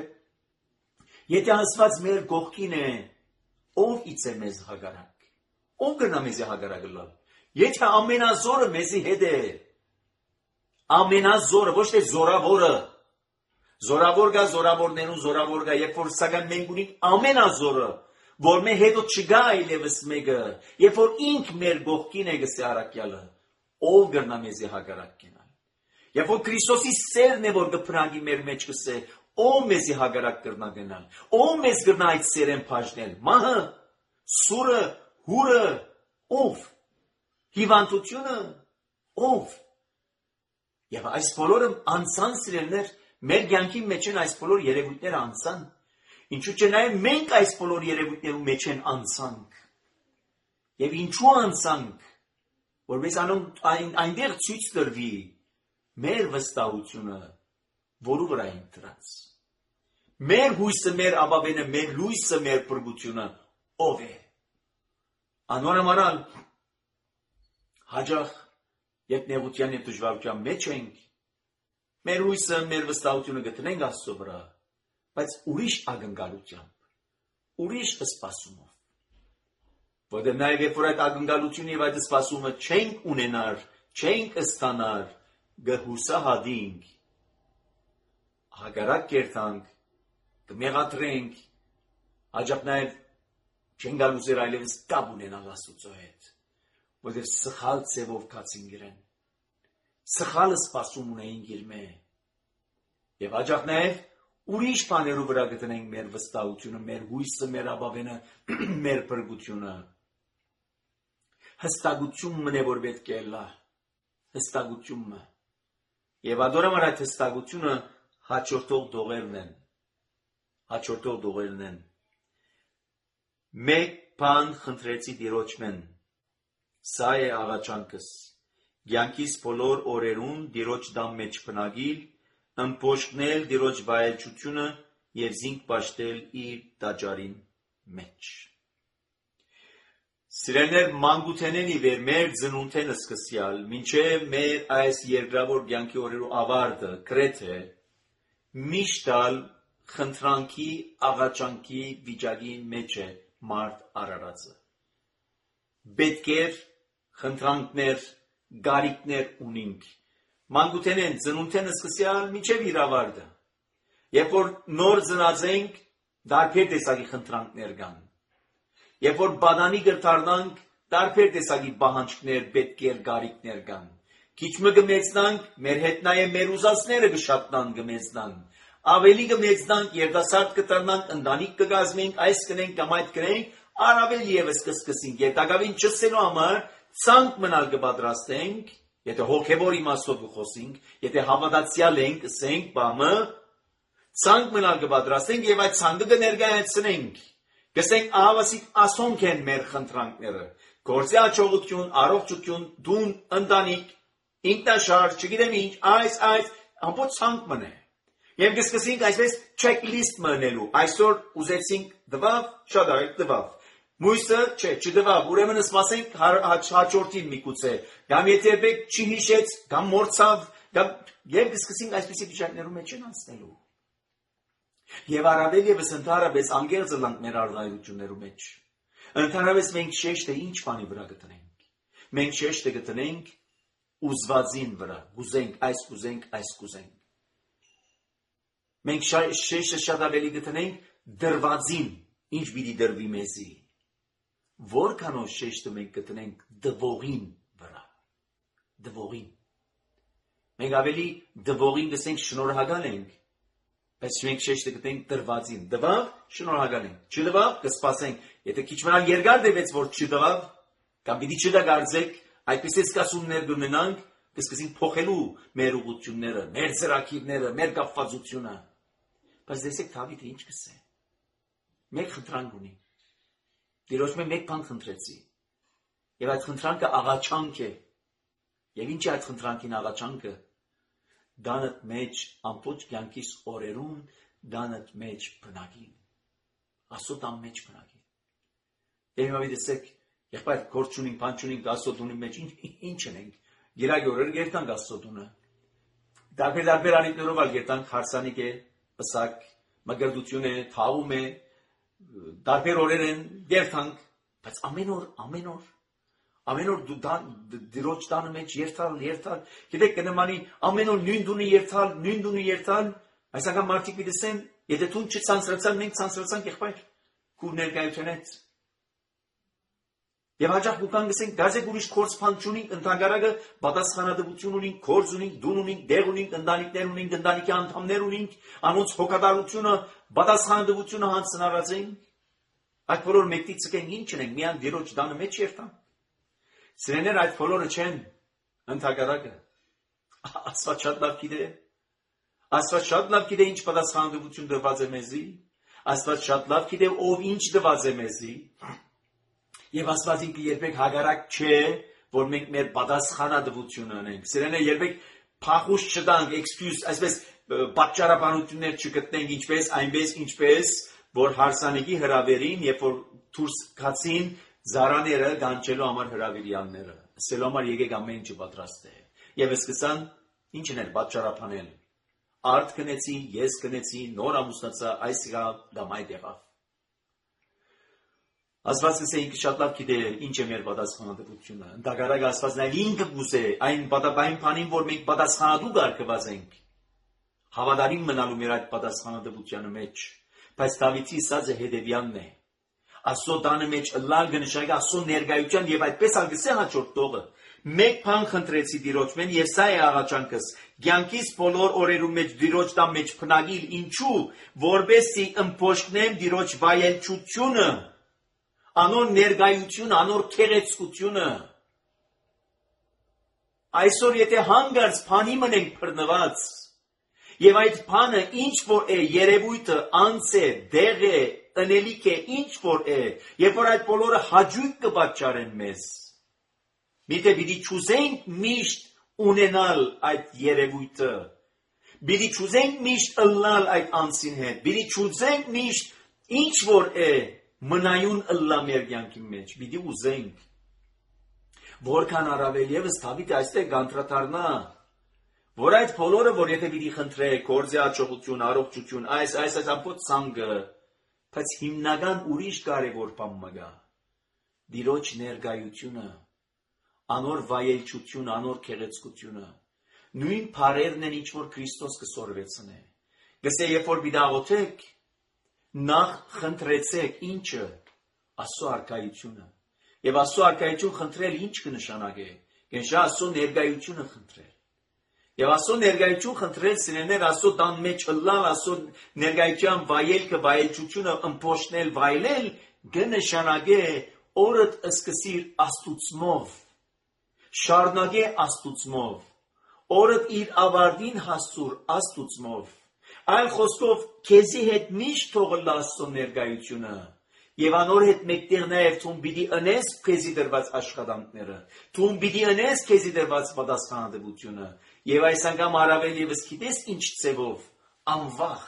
[SPEAKER 1] Եթե Աստված մեր կողքին է, ով իցե մեզ հագարակ։ Ով կնա մեզ հագարակ լալ։ Եթե ամենազորը մեզի հետ է, ամենազորը, ոչ թե զորավորը, զորավոր գա, զորավորներուն զորավոր գա, երբ որ սակայն մենք ունենք ամենազորը, որ մեր հետո չգա այլևս մեկը, երբ որ ինք մեր կողքին է գսե արաքյալը, ով կնա մեզի հագարակ կենալ։ Երբ որ Քրիստոսի սերն է որ կփրկի մեր մեջ գսե, ով մեզի հագարակ կրնա գնալ, ով մեզ կրնա այդ սերեն բաժնել, մահը, սուրը, հուրը, ով, հիվանդությունը, ով։ Եվ այս բոլորը անցան սիրելիներ, մեր կյանքի մեջ են այս բոլոր երևույթները անցան, ինչու՞ չէ նաև մենք այս բոլոր երևույթներու մեջ են անցանք։ Եվ ինչու անցանք, որպես այն այնտեղ ցույց տրվի մեր վստահությունը, որու վրա ենք դրած։ Մեր հույսը, մեր ապավենը, մեր լույսը, մեր փրկությունը ով է։ Անորոմանալ հաջող երբ նեղության եւ դժվարության մեջ ենք, մեր հույսը, մեր վստահությունը գտնենք Աստծո վրա, բայց ուրիշ ակնկալությամբ, ուրիշ սպասումով։ Որտեղ նաև երբ որ այդ ակնկալությունը եւ այդ սպասումը չենք ունենար, չենք ստանար, գհուսահատենք, հագարակ կերտանք, կմեղադրենք, հաջող նաև չենք գալուզեր այլևս կապ ունենալ Աստծո հետ, որտեղ սխալ ծևով կացին գրեն, սխալ սպասում ունեին գիրմե, եւ հաջող նաև ուրիշ բաներու վրա գտնենք մեր վստահությունը, մեր հույսը, մեր ապավենը, մեր փրկությունը։ Հստակությունն է որ պետք է լա, հստակությունը։ Եվ ադորամար այդ հստակությունը հաջորդող դողերն են, հաջորդող դողերն են։ Մեկ բան խնդրեցի Տիրոջմեն, սա է աղաչանքս, կյանքիս բոլոր օրերուն Տիրոջ դամ մեջ բնագիլ, ըմբոշխնել Տիրոջ վայելչությունը եւ զինք պաշտել իր տաճարին մեջ։ Սիրելներ մանկութենենի վեր մեր ծնունդենը սկսյալ, մինչև մեր այս երկրավոր կյանքի օրերու ավարտը, գրեթե միշտալ խնդրանքի, աղաչանքի վիճակի մեջ է մարդ արարածը։ Պետքեր, խնդրանքներ, գարիկներ ունինք։ Մանկութենեն ծնունդենը սկսյալ, մինչև իր ավարտը։ Երբ որ նոր ծնած ենք, դարբեր տեսակի խնդրանքներ կան։ Երբ որ բադանի գրթարնանք, տարբեր տեսակի պահանջքներ, պետքեր, գարիկներ կան։ Քիչ մը կմեծնանք, մեր հետ նաև մեր ուզածները կշատնան կմեծնան։ Ավելի կմեծնանք, երիտասարդ կդառնանք, ընտանիք կկազմենք, այս կնենք կամ այդ կնենք, առավել ևս կսկսենք։ Երտակավին չսելու համար ցանկ մնալ կպատրաստենք, եթե հոգևոր իմաստով կխոսենք, եթե հավատացյալ ենք, ասենք, բամը, ցանկ մնալ կպատրաստենք եւ այդ ցանկը կներկայացնենք։ Գսենք ահավասիկ ասոնք են մեր խնդրանքները, գործի աջողություն, առողջություն, դուն, ընտանիք, ինքնաշարժ, չգիտեմ ինչ, այս, այս, ամբողջ ցանկ մնե։ Եվ կսկսենք այսպես checklist մնելու, այսօր ուզեցինք դվավ, շատ արեք դվավ, մույսը, չէ, չդվավ, ուրեմն սպասենք հաջորդին միգուցե, կամ եթե երբեք չի հիշեց, կամ մորցավ, կամ եւ կսկսենք այսպիսի վիճակներում մեջ են անցնելու։ Եվ առավել ևս ընդհանրապես անգերձ լանք մեր առնայություններու մեջ։ Ընդհանրապես մենք շեշտը ինչ բանի վրա գտնենք։ Մենք շեշտը գտնենք ուզվածին վրա, գուզենք, այս գուզենք, այս գուզենք։ Մենք շեշտը շատ ավելի գտնենք դրվածին, ինչ պիտի դրվի մեզի։ Որքանով շեշտը մենք գտնենք դվողին վրա։ Դվողին։ Մենք ավելի դվողին գսենք շնորհակալ ենք։ Բայց մենք շեշտը գտնենք դրվածին։ Դվավ, շնորհակալ ենք։ Չդվավ, կսպասենք։ Եթե քիչ մնալ երկար դեպեց, որ չդվավ, կամ պիտի չդագարձեք, այդպես զգացումներ կունենանք, կսկսենք փոխելու մեր ուղղությունները, մեր ծրագիրները, մեր կապվածությունը։ Բայց դեսեք Դավիթը ինչ կսե։ Մեկ խնդրանք ունի։ Տիրոջ մեկ բան խնդրեցի։ Եվ այդ խնդրանքը աղաչանք է։ Եվ ինչ է այդ խնդրանքին աղաչանքը։ Դանդ մեջ ամբողջ կյանքիս օրերուն դանդ մեջ բնակին։ Աստծո մեջ բնակին։ Եվ հիմա դեսեք, եղբայր գործ ունենք, բան ունենք Աստծո տունի մեջ ինչ ենք։ Գիրագի օրերը գերտանք Աստծո տունը։ Դարբեր դարբեր անիքներով ալ գերտանք հարսանիք է, պսակ, մգրդություն է, թաղում է, դարբեր օրեր են գերտանք, բայց ամեն օր, ամեն օր Ամեն օր դիրոջ տանը մեջ երթալ, երթալ, գիտեք կնմանի ամեն օր նույն դունի երթալ, նույն դունի երթալ, այս անգամ մարդիկ պիտեսեն, եթե դուն չցանցրացան, մենք ցանցրացանք եղբայր, քուր ներկայությունից։ Եվ հաջող կուկան գսենք, գազեք ուրիշ կորց փանջ ունենք, ընդհանրակը պատասխանատվություն ունենք, կորձ ունենք, դուն ունենք, դեղ ունենք, ընտանիքներ ունենք, ընտանիքի անդամներ ունենք, անոնց հոգատարությունը, պատասխանատվությունը հանձնարարած ենք։ Այդ բոլոր մեկտից ցկենք ինչ ենք, միան դիրոջ տանը մեջ երթան։ Սիրելիներ այդ բոլորը չեն ընդհակառակը։ Աստված շատ լավ գիտե։ Աստված շատ լավ գիտե ինչ պատասխանատվություն դրված է մեզի։ Աստված շատ լավ գիտե ով ինչ դված է մեզի։ Եվ Աստված ինքը երբեք հագարակ չէ, որ մենք մեր պատասխանատվությունը անենք։ Սիրելիներ երբեք փախուս չտանք, excuse, այսպես պատճառաբանություններ չգտնենք ինչպես, այնպես, ինչպես, որ հարսանիքի հրավերին, երբ որ դուրս գացին Զարաները գանչելու համար հրավիրյալները, ասելու համար եկեք ամեն ինչը պատրաստ է։ Եվ սկսան ինչն էր պատճառաբանել։ Արդ կնեցի, ես կնեցի, նոր ամուսնացա, այս եղավ, կամ այդ եղավ։ Աստված ասե ինքը շատ լավ գիտե ինչ է մեր պատասխանատվությունը։ Ընդհակառակը Աստված նաև ինքը գուզե այն պատաբային բանին, որ մենք պատասխանատու կարգված ենք։ Հավատարիմ մնալու մեր այդ պատասխանատվության մեջ, բայց Դավիթի ասածը հետևյալն է։ Աստծո տանը մեջ լալ գնշակի Աստծո ներկայության եւ այդպես ալգսե հաջորդ տողը մեկ բան խնդրեցի Տիրոջ մեն եւ սա է աղաչանքս կյանքիս բոլոր օրերում մեջ Տիրոջ տան մեջ փնագիլ ինչու որբեսի ըմփոշկնեմ Տիրոջ վայելչությունը անոր ներկայությունը անոր քեղեցկությունը այսօր եթե հանգարց բանի մնենք բռնված եւ այդ բանը ինչ որ է երևույթը անց է դեղ է ընելիք է ինչ որ է, երբ որ այդ բոլորը հաջույք կպատճառեն մեզ։ Միթե պիտի չուզենք միշտ ունենալ այդ երևույթը, պիտի չուզենք միշտ ըլլալ այդ անձին հետ, պիտի չուզենք միշտ ինչ որ է, մնայուն ըլլա մեր կյանքի մեջ, պիտի ուզենք, որքան առավել ևս Դավիթը այստեղ գանտրատարնա, որ այդ բոլորը, որ եթե պիտի խնդրեք, գործի հաջողություն, առողջություն, այս, այս, այս ամբողջ ցանկը, բայց հիմնական ուրիշ կարևոր բան մգա, Տիրոջ ներկայությունը, անոր վայելչությունը, անոր գեղեցկությունը, նույն բարերն են, ինչ որ Քրիստոս կսորվեցնե։ Գսե երբ որ պիտի աղոթեք, նախ խնդրեցեք ինչը, Աստծո արքայությունը, եւ Աստծո արքայություն խնդրել ինչ կնշանակե, կնշա Աստծո ներկայությունը խնդրել։ Եվ Աստծո ներկայություն խնդրել սիրելիներ, Աստծո տան մեջ ըլլալ, Աստծո ներկայության վայելքը, վայելչությունը ըմբոշխնել, վայելել, կնշանակե օրդ սկսիր Աստուծմով, շարունակե Աստուծմով, օրդ իր ավարտին հասցուր Աստուծմով, այլ խոսքով քեզի հետ միշտ թողլ Աստծո ներկայությունը, եւ անոր հետ մեկտեղ նաեւ թուն պիտի ընես քեզի դրված աշխատանքները, թուն պիտի ընես քեզի դրված պատասխանատվությունը, եւ այս անգամ առավել եւս գիտես ինչ ծևով, անվախ,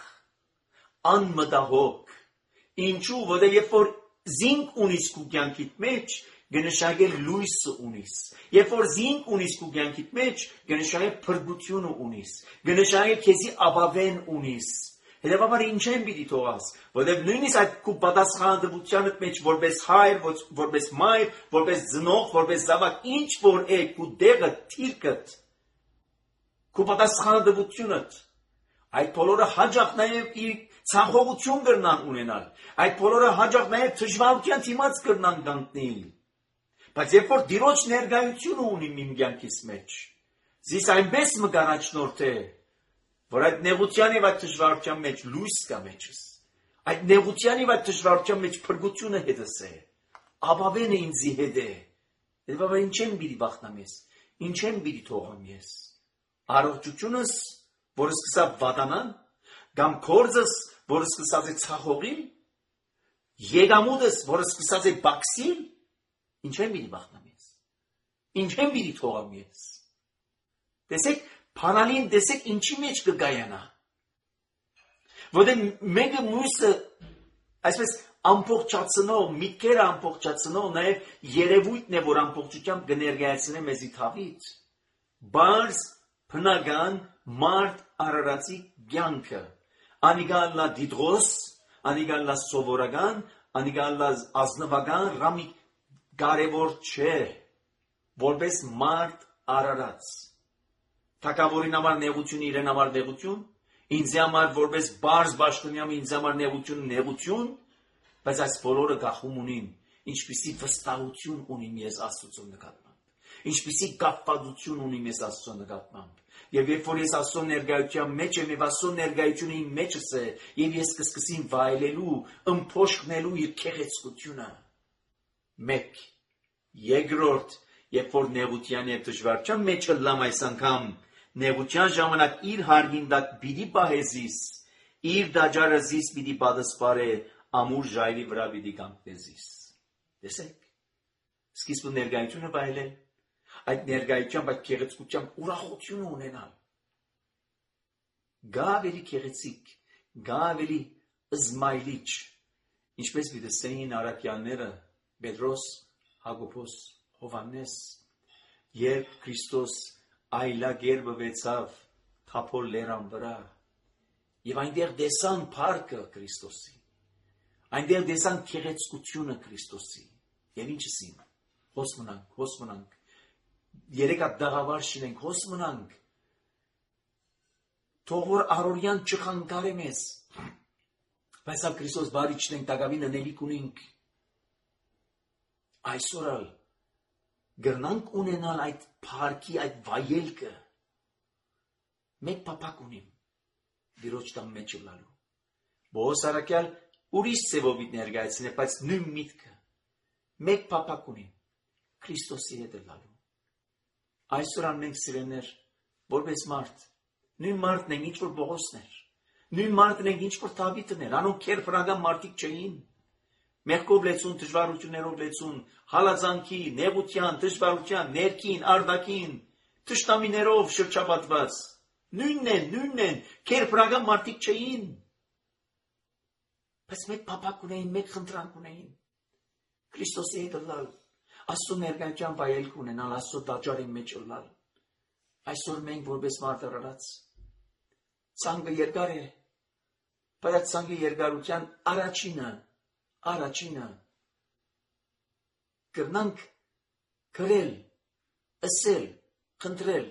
[SPEAKER 1] անմտահոգ, ինչու, որտեղ երբ որ զինք ունիս քու կյանքիդ մեջ, կնշանակե լույսը ունիս, երբ որ զինք ունիս քու կյանքիդ մեջ, կնշանակե փրկությունը ունիս, կնշանակե քեզի ապավեն ունիս, հետեւաբար ինչ են պիտի թողաս, որտեղ նույնիսկ այդ քու պատասխանատվության մեջ որպես հայր, որպես մայր, որպես ծնող, որպես զավակ, ինչ որ է քու դեղը, թիրքդ, քու պատասխանատվությունդ, այդ բոլորը հաջող նաև իր ցանկողություն կրնան ունենալ, այդ բոլորը հաջող նաև դժվարության դիմաց կրնան գտնիլ, բայց երբ որ Տիրոջ ներկայությունը ունի իմ կյանքիս մեջ, զիս այնպես մգանաչնորդ է, որ այդ նեղության եւ այդ դժվարության մեջ լույս կա մեջս, այդ նեղության եւ այդ դժվարության մեջ փրկությունը հետս է, ապավենը ինձի հետ է, հետեւաբար ինչ եմ պիտի վախնամ ես, ինչ եմ պիտի թողամ ես, առողջությունս, որը սկսա վատանան, կամ գործս, որը սկսած է ցախողիլ, եկամուտս, որը սկսած է բաքսիլ, ինչ եմ պիտի վախնամ ես, ինչ եմ պիտի թողամ ես, տեսեք, Փանալին տեսեք ինչի մեջ կգայանա, որտեղ մեկը մյուսը այսպես ամբողջացնող, միտքերը ամբողջացնող, նաև երևույթն է, որ ամբողջությամբ կներկայացնե մեզի Դավիթ, բարձ բնական մարդ Արարածի կյանքը, անիկալլա դիդրոս, անիկալլա սովորական, անիկալլա ազնվական, ռամի կարևոր չէ, որպես մարդ Արարած, Թագավորին համար նեղություն, իրեն համար նեղություն, ինձ համար որպես բարձ պաշտոնյամ, ինձ համար նեղություն, նեղություն, բայց այս բոլորը գաղում ունին, ինչպիսի վստահություն ունիմ ես Աստծո նկատմամբ, ինչպիսի կապվածություն ունիմ ես Աստծո նկատմամբ, եւ երբ որ ես Աստծո ներկայության մեջ եմ եւ Աստծո ներկայությունը իմ մեջս է, եւ ես կսկսեմ վայելելու, ըմփոշխնելու իր քեղեցկությունը, մեկ, երկրորդ, երբ որ նեղության եւ դժվարության մեջ լամ այս անգամ Նեղության ժամանակ իր հարգին դակ պիտի պահեզիս, իր դաջարը զիս պիտի պատասպարե, ամուր ժայռի վրա պիտի կանգնեզիս։ Տեսեք, սկիզբը ներկայությունը վայելել, այդ ներկայությամբ, այդ գեղեցկությամբ ուրախություն ունենալ։ Գա ավելի գեղեցիկ, գա ավելի զմայլիչ, ինչպես պիտի առաքյալները Պետրոս, Հակոբոս, Հովհաննես, երբ Քրիստոս այլագերբը վեցավ Թափոր լերան վրա, եւ այնտեղ տեսան փառքը Քրիստոսի, այնտեղ տեսան գեղեցկությունը Քրիստոսի, եւ ինչս իմ, հոս մնանք, հոս մնանք, երեք հատ դաղավար շինենք, հոս մնանք, թող որ առօրյան չխանգարե մեզ, բայց ավ Քրիստոս բարի չնենք, տակավին ընելիք ունենք, այսօր ալ գրնանք ունենալ այդ փառքի, այդ վայելքը, մեկ պապակ ունիմ, Տիրոջ տան մեջ լալու, Պողոս առաքյալ ուրիշ ծևով ներկայացին է, բայց նույն միտքը, մեկ պապակ ունիմ, Քրիստոսի հետ լալու, այսօր ան մենք սիրելիներ, որպես մարդ, նույն մարդն ենք, ինչ որ Պողոսն էր, նույն մարդն ենք, ինչ որ Դավիթն էր, անոնք քերբրական մարդիկ չէին, մեղքով լեցուն, դժվարություններով լեցուն, հալածանքի, նեղության, դժվարության, ներքին, արտաքին, թշնամիներով շրջապատված, նույնն են, նույնն են, քերբրական մարդիկ չէին, Բայց մեկ փափակ ունեին, մեկ խնդրանք ունեին։ Քրիստոսի հետ լալ, Աստծո ներկայության վայելք ունենալ, Աստծո տաճարի մեջ լալ։ Այսօր մենք որպես մարդարարած ցանկը երկար է, բայց ցանկի երկարության առաջինը, առաջինը կրնանք գրել, ասել, խնդրել։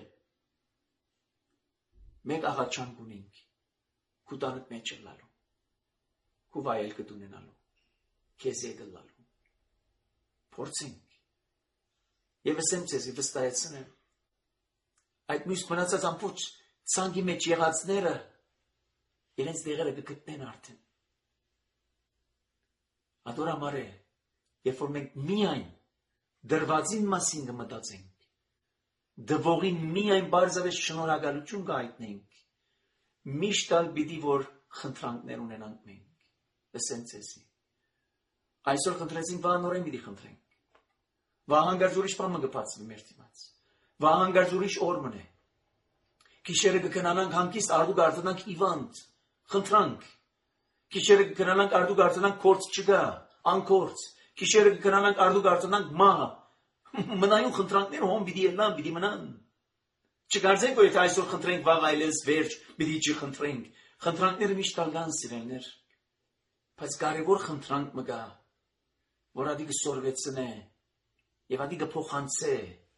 [SPEAKER 1] Մեկ աղաչանք ունենք, քու տանդ մեջ լալու, քու վայելքը ունենալու, քեզ հետ լալու։ Փորձենք։ Եվ ասեմ ձեզ, վստահեցնեմ, այդ մյուս մնացած ամբողջ ցանկի մեջ եղածները իրենց դեղերը կգտնեն արդեն։ Ադորամար է, երբ որ մենք միայն դրվածին մասին կմտածենք, դվողին միայն բարձավես շնորհակալություն կհայտնենք, միշտ ալ պիտի որ խնդրանքներ ունենանք մենք։ Ասեմ ձեզի, այսօր խնդրեցինք, վաղ նորեն պիտի խնդրենք։ Վաղ հանգարց ուրիշ բան կբացվի մեր դիմաց։ Վաղ հանգարց ուրիշ օր մնե։ Գիշերը կգնանանք հանգիստ, արդու կարտանանք իվանդ, խնդրանք։ Գիշերը կգնանանք, արդու կարտանանք կորց չկա, անկորց։ Գիշերը կգնանանք, արդու կարտանանք մահ։ Մնայուն խնդրանքները հոն պիտի ելան, պիտի մնան։ Չկարծենք, որ եթե այսօր խնդրենք, վաղ այլևս վերջ, պիտի չխնդրենք։ Խնդրանքները միշտ կան սիրելիներ։ Բայց կարևոր խնդրանք մը կա, որ ադի կսորվեցնե եւ ադի կփոխանցե։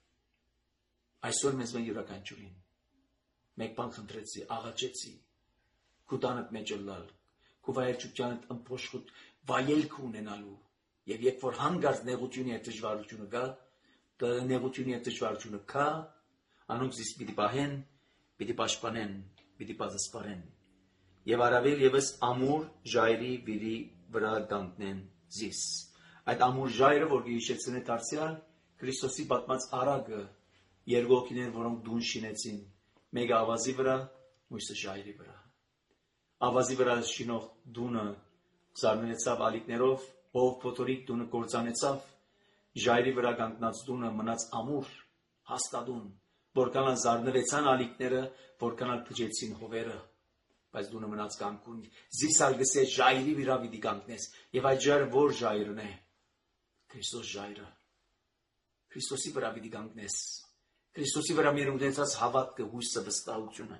[SPEAKER 1] Այսօր մեզ մեն յուրաքանչյուրին մեկ բան խնդրեցի, աղաչեցի, քու տանդ մեջ լալ, քու վայելչությանդ ըմփոշխուտ վայելք ունենալու, եւ երբ որ հանգարց նեղությունի եւ դժվարությունը կա, նեղությունի եւ դժվարությունը կա, անոնք զիս պիտի պահեն, պիտի պաշտպանեն, պիտի պազսպարեն, եւ առավել եւս ամուր ժայռի վիրի վրա կանգնեն զիս։ Այդ ամուր ժայռը, որ գիշեցնե դարձյալ Քրիստոսի պատմած արագը երկողքիներ, որոնք դուն շինեցին, մեկը ավազի վրա, մյուսը ժայռի վրա։ Ավազի վրա շինող դունը զարմացավ ալիքներով, ով փոթորիկ դունը կործանեցավ, ժայռի վրա կանգնած դունը մնաց ամուր, հաստատուն, որքան զարնվեցան ալիքները, որքան փչեցին հովերը, բայց դունը մնաց կանգուն, զիսալ գսե ժայռի վրա պիտի կանգնես, եւ այդ ժայռը որ ժայռն է, Քրիստոս ժայռը, Քրիստոսի վրա պիտի կանգնես, Քրիստոսի վրա մեր ունեցած հավատքը, հույսը, վստահությունը։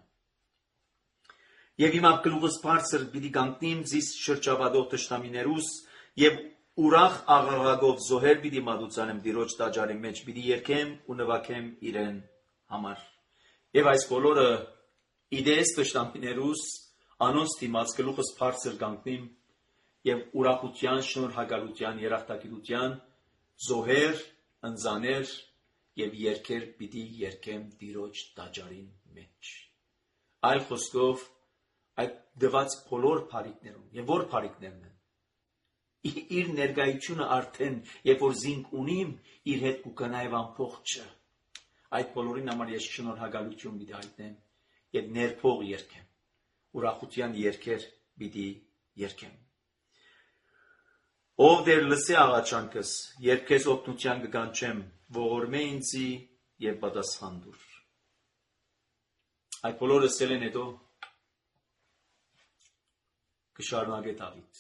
[SPEAKER 1] Եվ հիմա գլուխս բարձր պիտի կանգնիմ զիս շրջապատող թշնամիներուս եւ ուրախ աղաղակով զոհեր պիտի մատուցանեմ Տիրոջ տաճարի մեջ, պիտի երգեմ ու նվագեմ իրեն համար։ Եվ այս բոլորը իդես թշնամիներուս անոնց դիմաց գլուխս բարձր կանգնիմ եւ ուրախության, շնորհակալության, երախտագիտության զոհեր, ընձաներ եւ երգեր պիտի երգեմ Տիրոջ տաճարին մեջ։ Այլ խոսքով այդ դված բոլոր բարիքներում, եւ որ բարիքներն են, իր ներկայությունը արդեն, երբ որ զինք ունիմ, իր հետ կուքանա եւ ամփոխը։ Այդ բոլորին համար ես շնորհակալություն պիտի հայտնեմ եւ ներփող երգեմ, ուրախության երգեր պիտի երգեմ։ Ով դեր լսե աղաչանքս, երբ քեզ օգնության կկանչեմ, ողորմե ինձի եւ պատասխան տուր։ Այդ բոլորը ասել են հետո կշարունակե Դավիթ։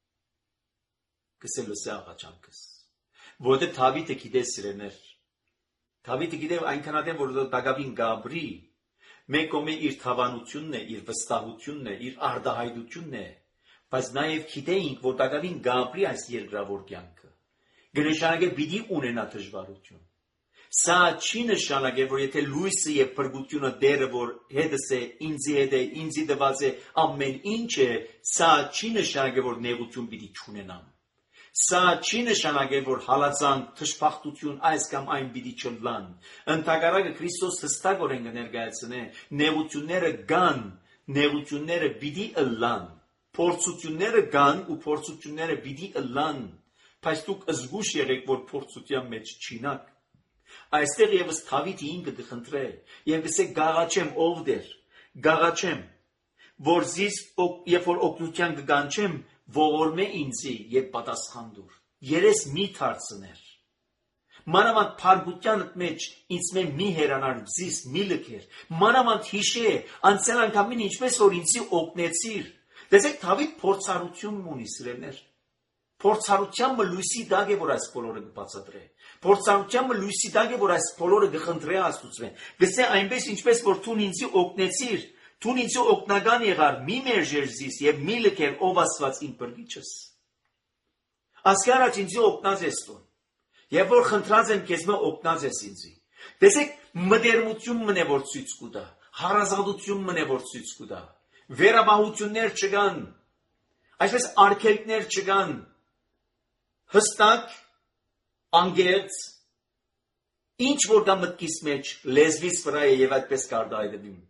[SPEAKER 1] Կսել լսե աղաչանքս։ Որտե Դավիթը գիտե սիրելներ։ Դավիթը գիտե այնքան ադեմ, որ Դագավին Գաբրի մեկ կողմը իր թավանությունն է, իր վստահությունն է, իր արդահայտությունն է, բայց նաև գիտեինք, որ Դագավին Գաբրի այս երկրավոր կյանքը կնշանակե պիտի ունենա դժվարություն։ Սա չի նշանակե, որ եթե լույսը եւ փրկությունը դերը, որ հետս է, ինձի հետ է, ինձի դված է, ամեն ինչ է, սա չի նշանակե, որ նեղություն պիտի չունենամ։ Սա չի նշանակե, որ հալածանք, թշփախտություն այս կամ այն պիտի չլան։ Ընդհակառակը Քրիստոս հստակորեն կներկայացնե, նեղությունները կան, նեղությունները պիտի ըլլան, փորձությունները կան ու փորձությունները պիտի ըլլան, բայց դուք զգուշ եղեք, որ փորձության մեջ չինակ։ Այստեղ եւս Դավիթը ինքը կխնդրե եւ կսե գաղաչեմ ով դեր, գաղաչեմ, որ զիս երբ որ օգնության կգանչեմ, ողորմե ինձի եւ պատասխան տուր։ Երես մի թարցներ։ Մանավանդ փարգությանդ մեջ ինձ մե մի հերանար զիս մի լքեր։ Մանավանդ հիշե անցյալ անգամին ինչպես որ ինձի օգնեցիր։ Տեսեք, Դավիթ փորձառություն ունի, սիրելիներ։ Փորձառությամբ լույսի դակ է, որ այս բոլորը կբացատրե։ Փորձառությամբ լույսի դակ է, որ այս բոլորը կխնդրե Աստծուց։ Գսե այնպես ինչպես որ դու ինձի օգնեցիր, դու ինձի օգնական եղար, մի մերժերզիս եւ մի լքեր ով Աստված իմ բրգիչս։ Ասկի առաջ ինձի օգնած ես դու։ Եվ որ խնդրած եմ քեզ մը օգնած ես ինձի։ Տեսեք, մտերմություն մնե որ ցույց կտա, հարազատություն մնե որ ցույց կտա։ Վերաբահություններ չկան, այսպես արգելքներ չկան, հստակ, անգերց, ինչ որ դա մտքիս մեջ, լեզվիս վրա է և այդպես կարտահայտվիմ։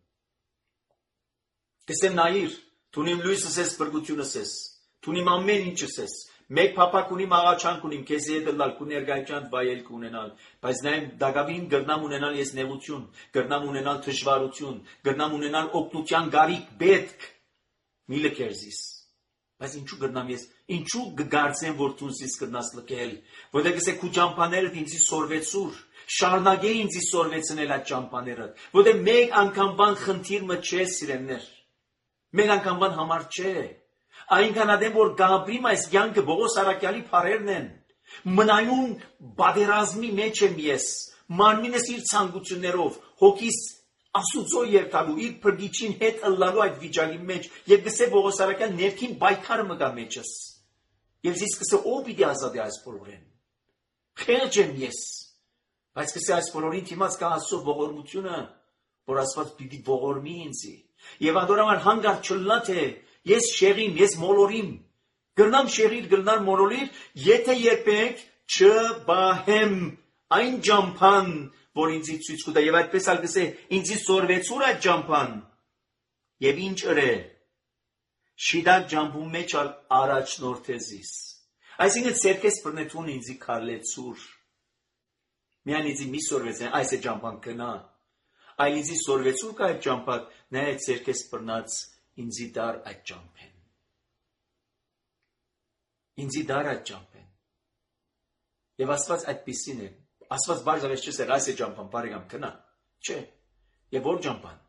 [SPEAKER 1] Կսեմ նայիր, դու իմ լույսս ես, բրգությունս ես, դու իմ ամեն ինչս ես, մեկ փափակ ունիմ աղաչանք ունիմ, քեզ հետ լալ, քու ներկայությամբ վայելք ունենալ, բայց նաև դակավին գրնամ ունենալ ես նեղություն, գրնամ ունենալ թշվառություն, գրնամ ունենալ օգնության գարիք պետք, մի լքերզիս։ Բայց ինչու գրնամ ես, ինչու կգարցեմ, որ դու ինձ կրնաս լքել, որտեղ գսե քու ճամփաներդ ինձի սորվեցուր, շարունակե ինձի սորվեցնել այդ ճամփաները, որտեղ մեկ անգամ բան խնդիր մը չէ, սիրելիներ, մեկ անգամ բան համար չէ, այնքան ադեմ որ գաբրիմ այս կյանքը Բողոս Արաքյալի փարերն են, մնայուն բادرազմի մեջ եմ ես, մարմինս իր ցանկություններով, հոգիս Աստուծո երթալու, իր բրգիչին հետ ըլլալու այդ վիճակի մեջ, եւ գսե Բողոս Արաքյալ ներքին բայթար մը գա մեջս։ Եվ զիս գսե ով պիտի ազատի այս բոլորին։ Խեղճ եմ ես, բայց գսե այս բոլորին դիմաց կա Աստծո ողորմությունը, որ Աստված պիտի ողորմի ինձի։ Եվ անդորական հանգարտ չլնա թե ես շեղիմ, ես մոլորիմ, գրնամ շեղիր, գրնամ մոլորիր, եթե երբեք չբահեմ այն ջամփան, որ ինձի ցույց կտա, եւ այդպես ալ գսե ինձի սորվեցուր այդ ջամփան, եւ ինչ ըրե, շիդակ ջամփում մեջ ալ առաջնորդեզիս, այսինքն ցերկես բռնետուն ինձի քարլեցուր, միան ինձի մի սորվեցեն, այս է ջամփան կնա, այլ ինձի սորվեցուր կա այդ ջամփակ, նա է ցերկես բռնած ինձի դար այդ ջամփեն, ինձի դար այդ ջամփեն, եւ Աստված այդպիսին է, Աստված բարձրավես չսեր, այս է ջամփան, բարեկամ, կնա, չէ, եւ որ ջամփան,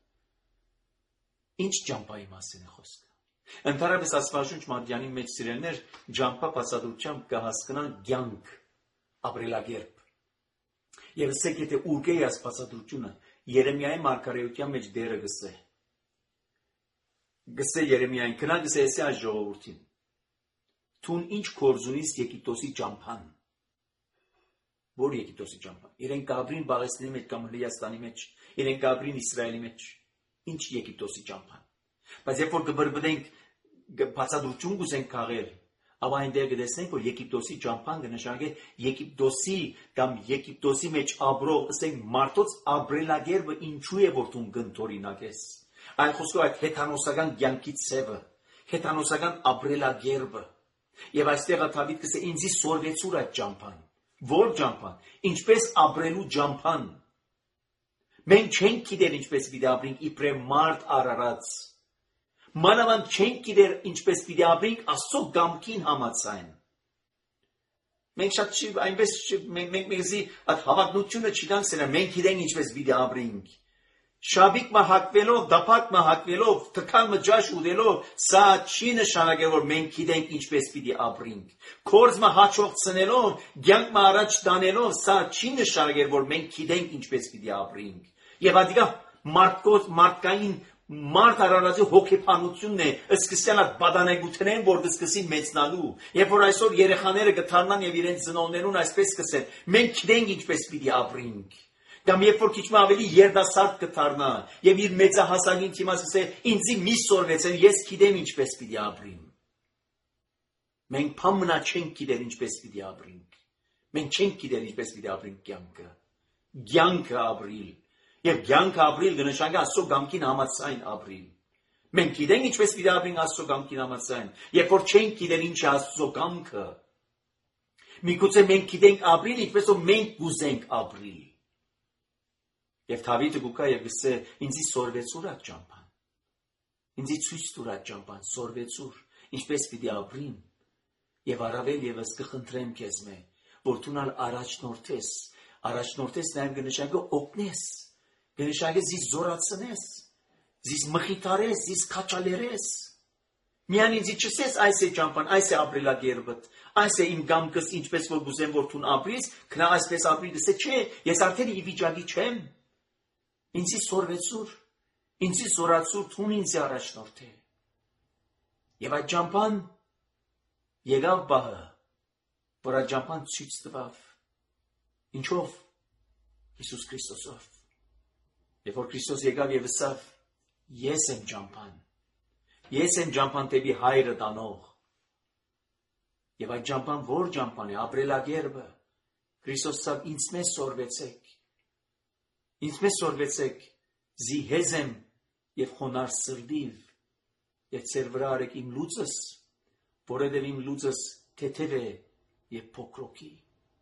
[SPEAKER 1] ինչ ջամփայի մասին է խոսքը, ընդհանրապես Աստվածաշունչ Մատթեանի մեջ սիրելիներ, ջամփա բացատրությամբ կհասկանան կյանք, ապրելակերպ, եւ ասեք եթե ուղղե է այս բացատրությունը, Երեմիայի մարգարեության մեջ դերը գսե, գսե Երեմիային, կնա գսե էսի այս ժողովրդին, թուն ինչ կորզունից Եգիպտոսի ջամփան, որ Եգիպտոսի ջամփան, իրեն Գաբրին Բաղեսնի մեջ կամ Լիաստանի մեջ, իրեն Գաբրին Իսրայելի մեջ, ինչ Եգիպտոսի ջամփան, բայց երբ որ կբրբդենք բացատրություն կուզենք քաղել, ապա այնտեղ կտեսնենք, որ Եգիպտոսի ջամփան կնշանակե Եգիպտոսի կամ Եգիպտոսի մեջ ապրող, ասենք մարդոց ապրելակերպը ինչու է որ դու կընդօրինակես, այլ խոսքով այդ հեթանոսական կյանքի ցևը, հեթանոսական ապրելակերպը, եւ այստեղ Դավիթ կսե ինձի սորվեցուր այդ ջամփան, որ ջամփան, ինչպես ապրելու ջամփան, մենք չենք գիտեր ինչպես պիտի ապրենք իբրև մարդ արարած, մանավանդ չենք գիտեր ինչպես պիտի ապրենք Աստծո կամքին համաձայն, մենք շատ այնպես մենք մեզի այդ հավակնությունը չկան սրա, մենք գիտենք ինչպես պիտի ապրենք, շաբիկ մը հակվելով, դապակ մը հակվելով, թքան մը ջաշ ուդելով, սա չի նշանակել, որ մենք գիտենք ինչպես պիտի ապրենք, կորձ մը հաճող ցնելով, կյանք մը առաջ տանելով, սա չի նշանակել, որ մենք գիտենք ինչպես պիտի ապրենք, եւ ադիգա մարդկոց մարդկային մարդ արարածի հոգեբանությունն է, սկսել այդ բադանեգութենեն, որ կսկսի մեծնալու, երբ որ այսօր երեխաները կդառնան եւ իրենց ծնողներուն այսպես կսեն, մենք գիտենք ինչպես պիտի ապրենք, կամ երբ որ քիչ մը ավելի երդասարդ կդառնա եւ իր մեծահասակին թիմաս ասե ինձի մի սորվեցել, ես գիտեմ ինչպես պիտի ապրեմ, մենք փամնա չենք գիտեր ինչպես պիտի ապրենք, մենք չենք գիտեր ինչպես պիտի ապրենք կյանքը, կյանքը ապրիլ, եւ կյանքը ապրիլ կնշանակի Աստծո կամքին համաձայն ապրիլ, մենք գիտենք ինչպես պիտի ապրենք Աստծո կամքին համաձայն, երբ որ չենք գիտեր ինչ է Աստծո կամքը, միգուցե մենք գիտենք ապրիլ ինչպես որ մենք կուզենք ապրիլ, եւ Դավիթը գուկա եւ գսե ինձի սորվեցուր այդ ջամփան, ինձի ցույց տուր այդ ջամփան, սորվեցուր, ինչպես պիտի ապրիմ, եւ առավել եւս կխնդրեմ քեզ մե, որ դու առաջնորդես, առաջնորդես նաեւ կնշանակի օգնես, կնշանակի զիս զորացնես, զիս մխիթարես, զիս քաչալերես, Միան ինձ չսես այս է ճամփան, այս է ապրելակերպդ, այս է իմ գամքս, ինչպես որ գուզեմ որ տուն ապրիս, քնա այսպես ապրի, դսե չէ, ես արդեն ի վիճակի չեմ։ Ինձի սորվեցուր, ինձի սորացուր, թուն ինձ առաջնորդե։ Եվ այդ ճամփան եկավ բահը, որ այդ ճամփան ցույց տվավ։ Ինչով? Հիսուս Քրիստոսով։ Եվ որ Քրիստոս եկավ եւ ասավ. Ես եմ ճամփան։ Ես եմ ճամփան դեպի հայրը տանող։ Եվ այդ ճամփան որ ճամփան է, ապրելակերպը։ Քրիստոս ասավ. ինձ մեզ սորվեցեք։ Ինձ մեզ սորվեցեք, զի հեզ եմ եւ խոնար սրդիվ, եւ ծեր վրա արեք իմ լուծս, որովհետեւ իմ լուծս թեթև է եւ փոքրոքի։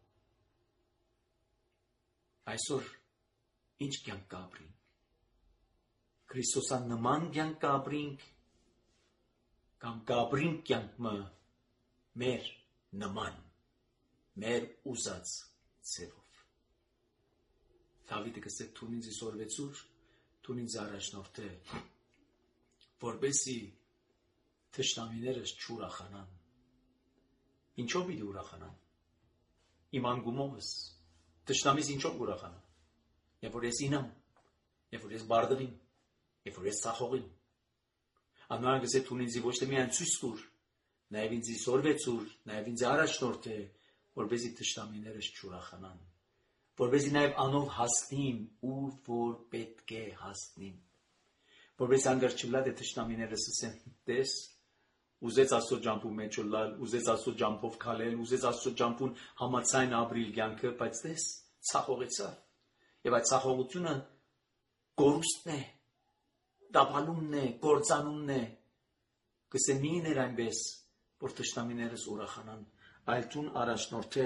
[SPEAKER 1] Այսօր ինչ կյանք կապրինք։ Քրիստոսան նման կյանք կապրինք, կամ կապրինք կյանքը մեր նման, մեր ուզած ձևով։ Դավիթը գսե թուն ինձ սորվեցուր, թուն ինձ առաջնորդե, որպեսզի թշնամիներս չուրախանան։ Ինչով պիտի ուրախանան։ Իմ անգումովս թշնամիս ինչով ուրախանա։ Երբ որ ես ինամ, երբ որ ես բարդվիմ, երբ որ ես ցախողիմ։ Աննան գսե թուն ինձ ոչ թե միայն ցույց տուր, նաև ինձ սորվեցուր, նաև ինձ առաջնորդե, որպեսզի թշնամիներս չուրախանան, որպեսզի նաև անով հասնիմ, ուր որ պետք է հասնիմ, որպեսզի անգրջիլա դե թշնամիներս ասեն, տես, ուզեց Աստծո ջամփու մեջ լալ, ուզեց Աստծո ջամփով քալել, ուզեց Աստծո ջամփուն համացայն ապրիլ կյանքը, բայց տես, ցախողեցավ։ Եվ այդ ցախողությունը կորուստն է, դապալումն է, կործանումն է։ Գսե մի ներ այնպես, որ թշնամիներս ուրախանան, այլ տուն առաջնորդե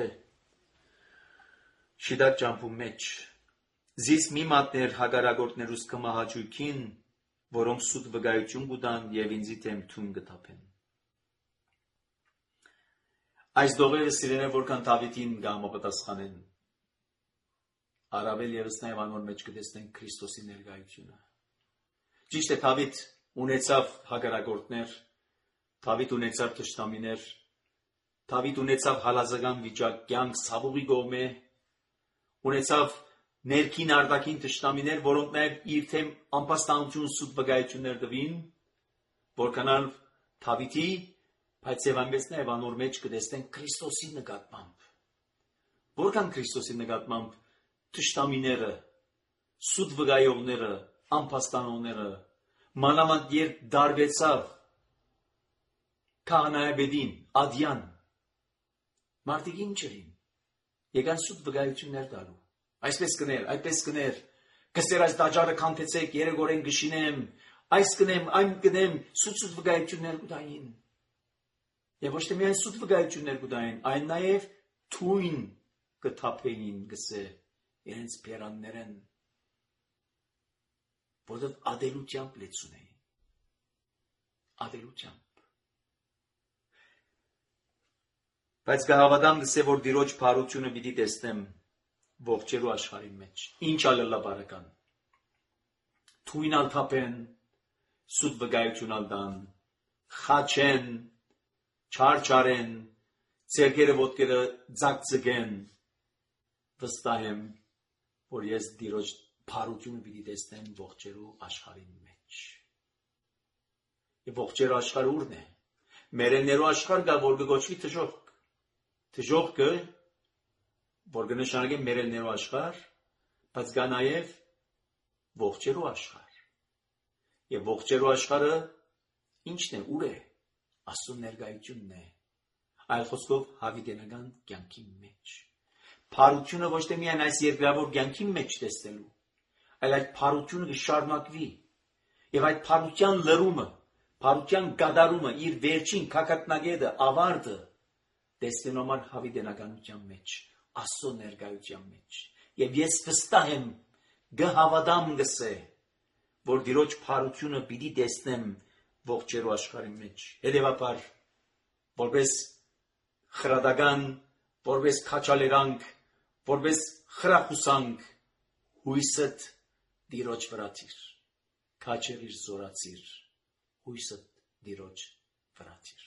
[SPEAKER 1] շիդատ ջամփու մեջ։ Զիս մի մատներ հագարագործներուս կմահաճույքին, որոնք սուտ վկայություն կտան եւ ինձի դեմ թուն կթափեն։ Այս դողերը սիրեն որքան Դավիթին կհամապատասխանեն։ Առավել ևս նաև անոր մեջ կտեսնենք Քրիստոսի ներկայությունը։ Ճիշտ է, Դավիթ ունեցավ հակառակորդներ, Դավիթ ունեցավ թշնամիներ, Դավիթ ունեցավ հալազական վիճակ, կյանք ցավուղի կողմե, ունեցավ ներքին արտաքին թշնամիներ, որոնք նաև իր թեմ անպաստանություն սուտ վկայություններ տվին, որքանալ Դավիթի, բայց եւ այնպես նաև անոր մեջ կտեսնենք Քրիստոսի նկատմամբ։ Որքան Քրիստոսի նկատմամբ թշնամիները, սուտ վկայողները, անպաստանողները, մանավանդ երբ դարվեցավ քահանայապետին, ադյան, մարդիկ ինչ էին, եկան սուտ վկայություններ տալու, այսպես կներ, այդպես կներ, կսեր այս տաճարը քանդեցեք, երեք օրեն գշինեմ, այս կնեմ, այն կնեմ, սուտ-սուտ վկայություններ կտային։ Եվ ոչ թե միայն սուտ վկայություններ կտային, այն նաև թույն կթափեին, գսե, իրենց բերաններեն, որտեղ ադելությամբ լեցուն էին, ադելությամբ։ Բայց կհավատամ գսե, որ դիրոջ փառությունը պիտի տեսնեմ ողջերու աշխարհի մեջ։ Ինչ ալլա բարական։ Թույնալ թափեն, սուտ վկայությունալ տան, խաչեն, չարչարեն, ձերքերը ոտքերը ձակձգեն, վստահ եմ, որ ես դիրոջ փառությունը պիտի տեսնեմ ողջերու աշխարհի մեջ։ Եվ ողջերու աշխարհը ուրն է։ Մերեններու աշխարհ կա, որ կգոչվի թժողք։ Թժողքը, որ կնշանակի մերելներու աշխարհ, բայց կա նաև ողջերու աշխարհ։ Եվ ողջերու աշխարհը ինչն է, ուր է, Աստծո ներկայությունն է, այլ խոսքով հավիտենական կյանքի մեջ։ Փառությունը ոչ թե միայն այս երկրավոր կյանքի մեջ տեսնելու, այլ այդ փառությունը կշարունակվի, եւ այդ փառության լրումը, փառության գադարումը, իր վերջին քակատնագետը, ավարտը տեսնելու համար հավիտենականության մեջ, Աստծո ներկայության մեջ։ Եվ ես վստահ եմ, գհավատամ գսե, որ դիրոջ փառությունը պիտի տեսնեմ ողջերու աշխարհի մեջ։ Հետևաբար, որպես խրադական, որպես քաչալերանք, որպես խրախուսանք, հույսդ դիրոջ վրա թիր, քաչերիր զորացիր, հույսդ դիրոջ վրացիր։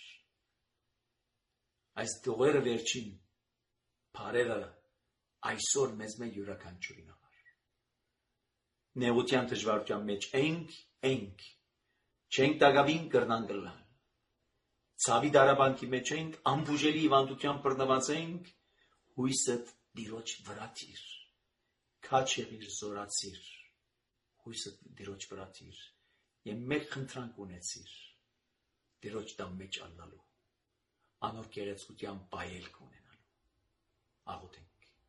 [SPEAKER 1] Այս դողերը վերջին բարերը այսօր մեզ մեն յուրաքանչյուրին համար։ Նեղության դժվարության մեջ ենք, ենք, չենք տագավին կրնան գլալ։ Ցավի դարաբանքի մեջ ենք, ամբուժելի հիվանդության բռնված ենք, հույսդ Տիրոջ վրացիր, քաչ եղիր զորացիր, հույսդ Տիրոջ վրացիր, եւ մեկ խնդրանք ունեցիր, Տիրոջ տան մեջ ալնալու, անոր գեղեցկության բայելք ունենալու, աղոթենք։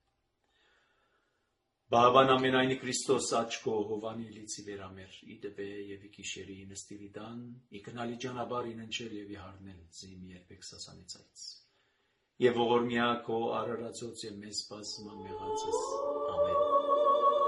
[SPEAKER 1] Բաբան ամենայնի Քրիստոս աչքո հովանի լիցի վերամեր, իդեպե եւ իքիշերի նստիվիդան, իքնալի ջանաբար ինընչել եւ իհարնել զիմ երբեք սասանեցայց։ Եվ ողորմյա քո արարածոց եւ մեզ բազմա մեղածս ամեն